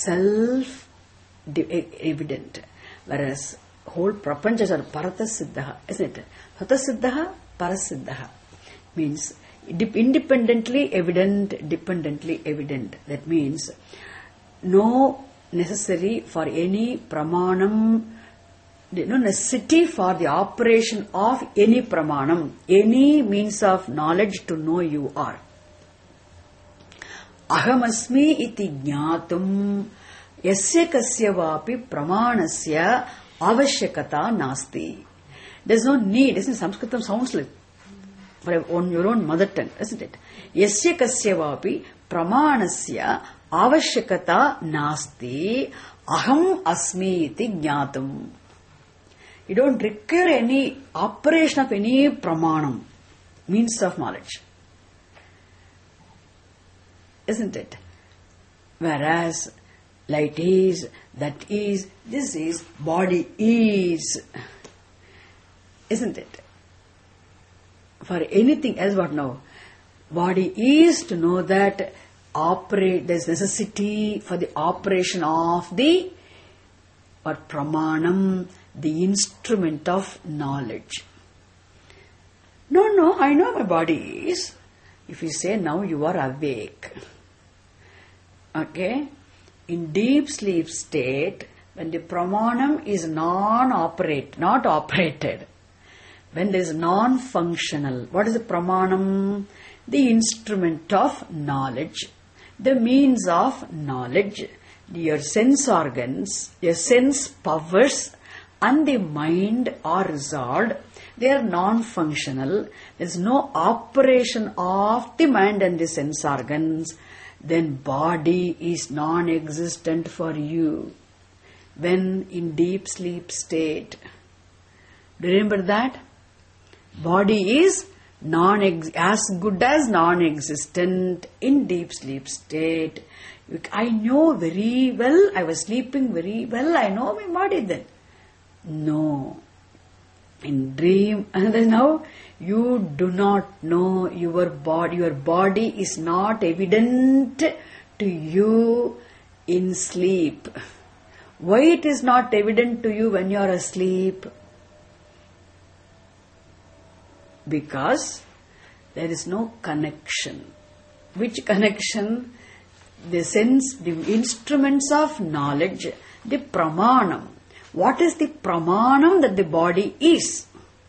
Speaker 1: Self-evident. Whereas whole prapanchas are parata siddhaha, isn't it? Swata siddhaha, parasiddhaha. Means independently evident, dependently evident. That means no necessary for any pramanam, no necessity for the operation of any pramanam, any means of knowledge to know you are. Ahamasmi iti jnatum. Yasya kasya vapi pramanasya avashyakata nasti. There's no need. Isn't Sanskritam sounds like for your own mother tongue, isn't it? Yasya kasya vapi pramanasya avashyakata nasti aham asmi iti jnatam. You don't require any operation of any pramanam, means of knowledge. Isn't it? Whereas light is, that is, this is, body is. Isn't it? For anything else, what now? Body is to know that there's necessity for the operation of the or pramanam, the instrument of knowledge. No, I know my body is. If you say now you are awake. Okay? In deep sleep state, when the pramanam is not operated, when there is non-functional, what is the pramanam? The instrument of knowledge, the means of knowledge, your sense organs, your sense powers and the mind are resolved. They are non-functional. There is no operation of the mind and the sense organs. Then body is non-existent for you. When in deep sleep state. Do you remember that? Body is as good as non-existent in deep sleep state. I know very well, I was sleeping very well, I know my body then. No. In dream, and now you do not know your body. Your body is not evident to you in sleep. Why it is not evident to you when you are asleep? Because there is no connection. Which connection? The sense, the instruments of knowledge, the pramanam. What is the pramanam that the body is?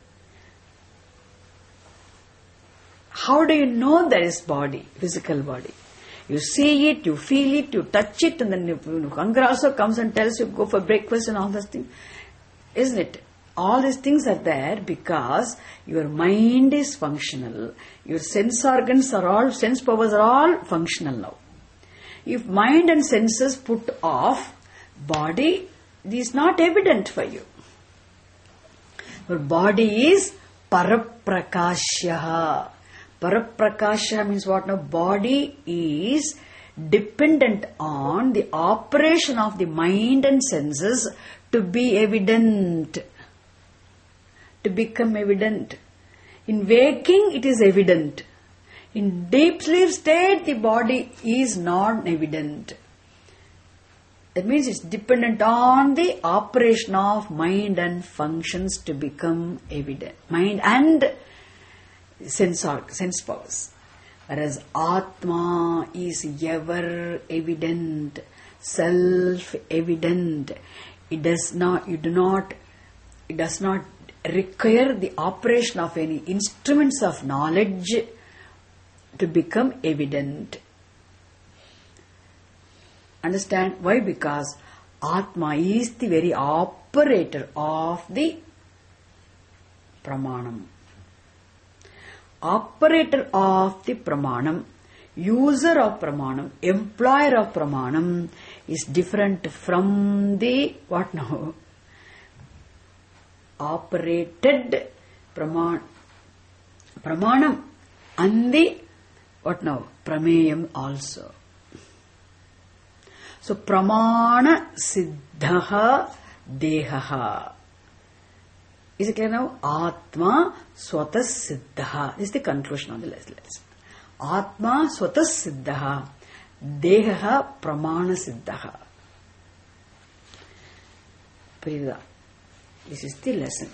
Speaker 1: How do you know there is body, physical body? You see it, you feel it, you touch it, and then hunger also comes and tells you go for breakfast and all those things. Isn't it? All these things are there because your mind is functional. Your sense organs sense powers are all functional now. If mind and senses put off, body is not evident for you. Your body is paraprakashya. Paraprakashya means what now? Body is dependent on the operation of the mind and senses to be evident. To become evident. In waking, it is evident. In deep sleep state, the body is not evident. That means it's dependent on the operation of mind and functions to become evident. Mind and sense powers. Whereas Atma is ever evident, self-evident. It does not require the operation of any instruments of knowledge to become evident. Understand why? Because Atma is the very operator of the pramanam. Operator of the pramanam, user of pramanam, employer of pramanam is different from the what now? Operated pramanam and the what now? Prameyam also. So pramana siddhaha dehaha. Is it clear now? Atma swatas siddhaha. This is the conclusion of the lesson. Atma swatas siddhaha. Dehaha pramana siddhaha. Prida. This is the lesson.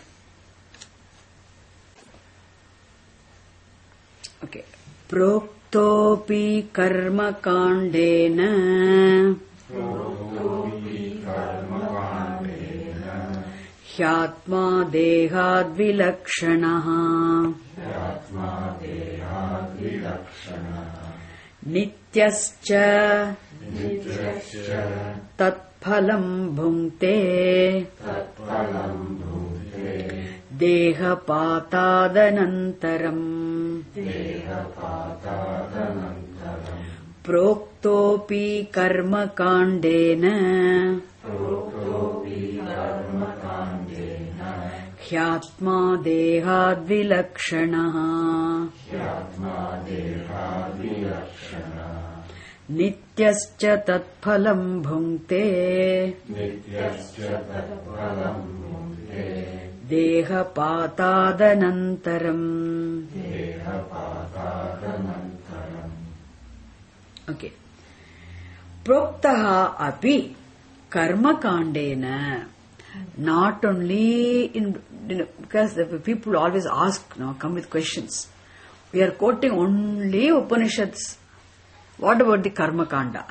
Speaker 1: Okay. Proktopi karma kandena Hyatma dehad vilakshanaha Nityascha Tatphalam bhungte Dehapatadanantaram Proktopi karma kandena Hyatma dehad vilakshanaha Nityascha tatphalam bhungte Dehapatadanantaram. Okay. Proktaha api karma kandena. Not only in, because the people always ask, come with questions. We are quoting only Upanishads. What about the karma kanda?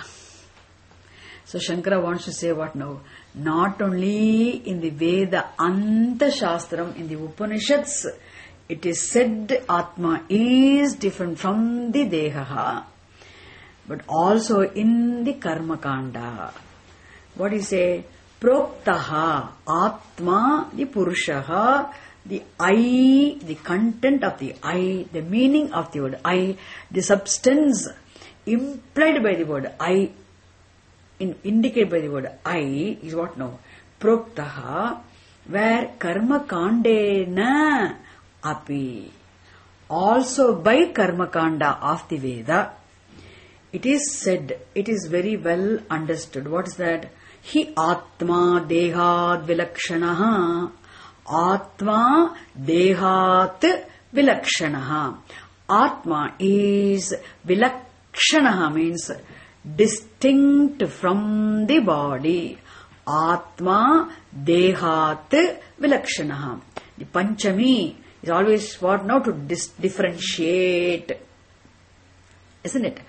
Speaker 1: So Shankara wants to say what now? Not only in the Veda, Anta Shastram, in the Upanishads, it is said Atma is different from the Deha, but also in the Karma Kanda. What do you say? Proktaha, Atma, the Purushaha, the I, the content of the I, the meaning of the word I, the substance implied by the word I, indicated by the word I is what now? Proktaha, where karma kandena api. Also by karma kanda of the Veda, it is said, it is very well understood. What is that? Hi atma dehat vilakshanaha. Atma dehat vilakshanaha. Atma is vilakshanaha, means distinct from the body. Atma dehat vilakshanaha. The Panchami is always what now? To differentiate. Isn't it?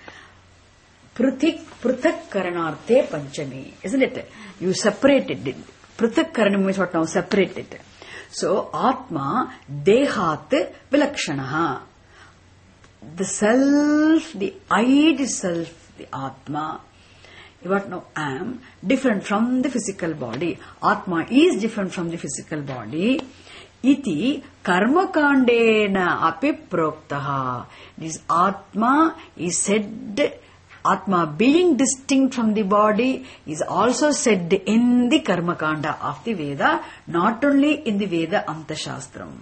Speaker 1: Pruthak karanarthe Panchami. Isn't it? You separated it. Pruthak karanam means what now? Separated. So, Atma dehat vilakshanaha. The self, the I self, the Atma, what now? I am different from the physical body. Atma is different from the physical body. Iti karma kandena api proktaha. This Atma is said, Atma being distinct from the body is also said in the karma kanda of the Veda, not only in the Veda Anta Shastram.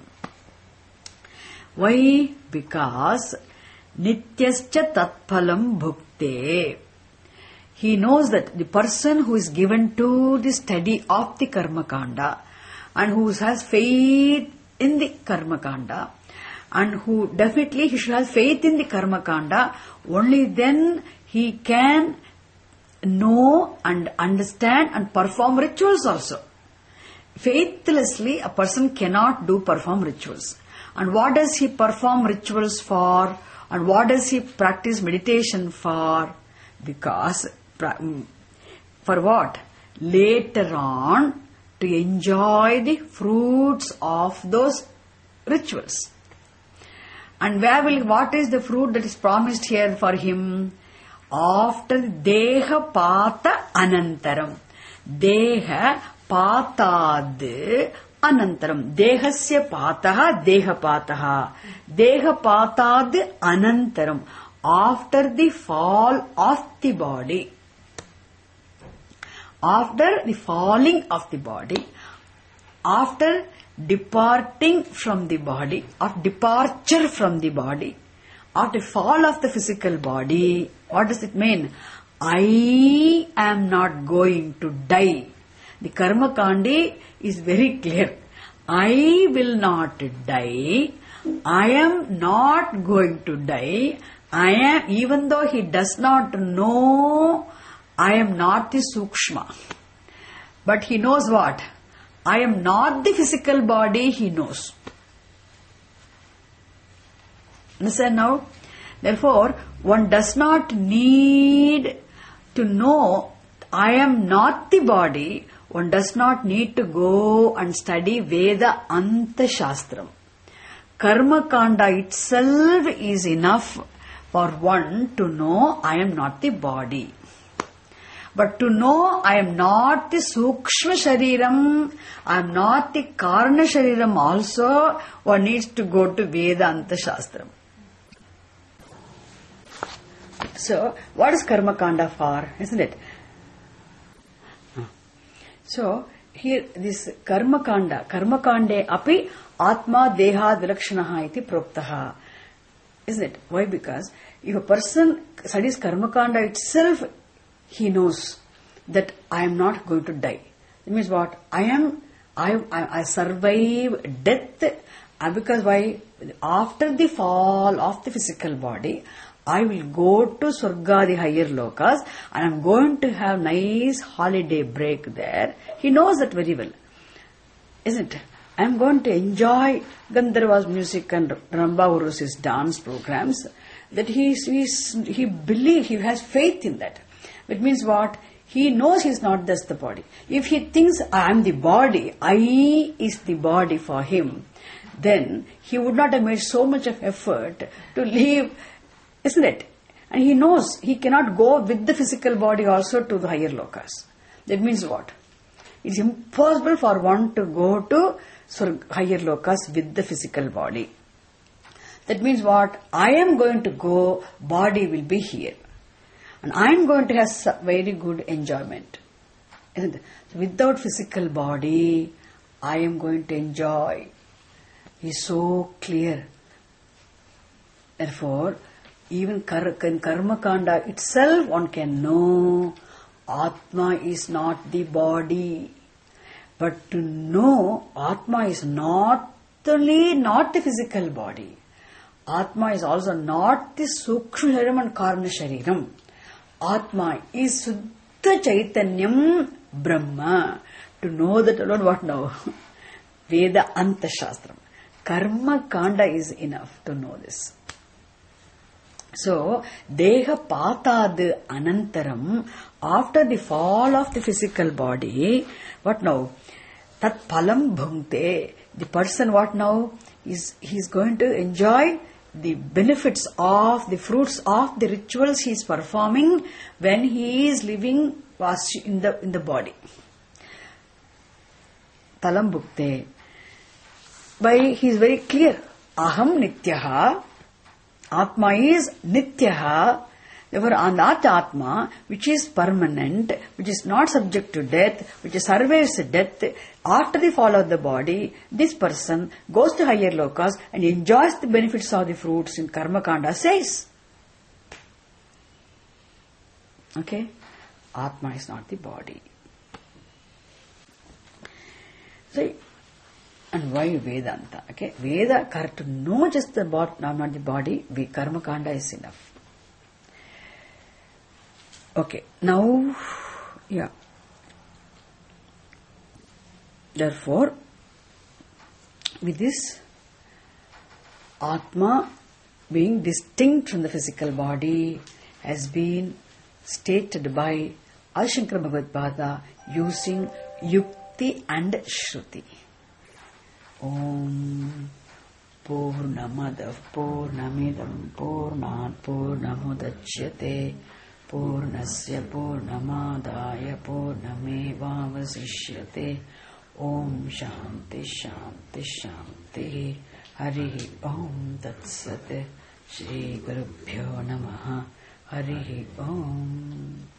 Speaker 1: Why? Because Nityascha tatphalam bhukte. He knows that the person who is given to the study of the karma kanda and who has faith in the karma kanda and who definitely he should have faith in the karma kanda, only then he can know and understand and perform rituals also. Faithlessly a person cannot perform rituals. And what does he perform rituals for? And what does he practice meditation for? Because, for what? Later on, to enjoy the fruits of those rituals. And what is the fruit that is promised here for him? After Deha Pata Anantaram. Deha Patad Anantaram. Dehasya Pataha Deha Pataha. Deha Patad Anantaram. After the fall of the body. After the falling of the body. After departing from the body. Of departure from the body. After fall of the physical body. What does it mean? I am not going to die. The Karma Kandi is very clear. I will not die. I am not going to die. I am, even though he does not know, I am not the Sukshma. But he knows what? I am not the physical body, he knows. Understand now? Therefore, one does not need to know I am not the body. One does not need to go and study Veda Anta Shastram. Karma Kanda itself is enough for one to know I am not the body. But to know I am not the Sukshma Shariram, I am not the Karna Shariram also, one needs to go to Vedanta Shastram. So, what is Karma Kanda for? Isn't it? So, here this Karma Kande api Atma Deha Dilakshanaha iti Proktaha. Isn't it? Why? Because if a person studies Karma Kanda itself, he knows that I am not going to die. That means what? I survive death. Because why? After the fall of the physical body, I will go to Swarga, the higher lokas, and I am going to have nice holiday break there. He knows that very well. Isn't it? I am going to enjoy Gandharva's music and Ramba Urusi's dance programs. That he believes, he has faith in that. It means what? He knows he is not just the body. If he thinks I am the body, I is the body for him, then he would not have made so much of effort to leave, isn't it? And he knows he cannot go with the physical body also to the higher lokas. That means what? It is impossible for one to go to higher lokas with the physical body. That means what? I am going to go, body will be here. And I am going to have very good enjoyment. Isn't it? So without physical body, I am going to enjoy. It's so clear. Therefore, even in Karma Kanda itself, one can know Atma is not the body. But to know Atma is not only not the physical body. Atma is also not the Sukshma Shariram and Karna Shariram. Atma is Suddha Chaitanyam Brahma. To know that alone, what now? Veda Anta Shastram. Karma Kanda is enough to know this. So, Deha Patad Anantaram, after the fall of the physical body, what now? Tat Palam Bhungte. The person, what now? He's going to enjoy the benefits of the fruits of the rituals he is performing when he is living in the body. Talam Bhukte. By he is very clear. Aham Nityaha. Atma is Nityaha. Therefore, that Atma, which is permanent, which is not subject to death, which survives death, after the fall of the body, this person goes to higher lokas and enjoys the benefits of the fruits in Karma Kanda says. Okay? Atma is not the body. So, and why Vedanta? Okay? Veda, to know just the body, not the body, Karma Kanda is enough. Okay, now, yeah. Therefore, with this, Atma being distinct from the physical body has been stated by Adi Shankara Bhagavad-Pada using Yukti and Shruti. Om Purnamadav Purnamidam Purnat Purnamudachyate Purnasya Purnamadaya Purnamevavasishyate. Om Shanti Shanti Shanti. Hari Om Tat Sat. Shri Gurubhyo Namaha. Hari Om.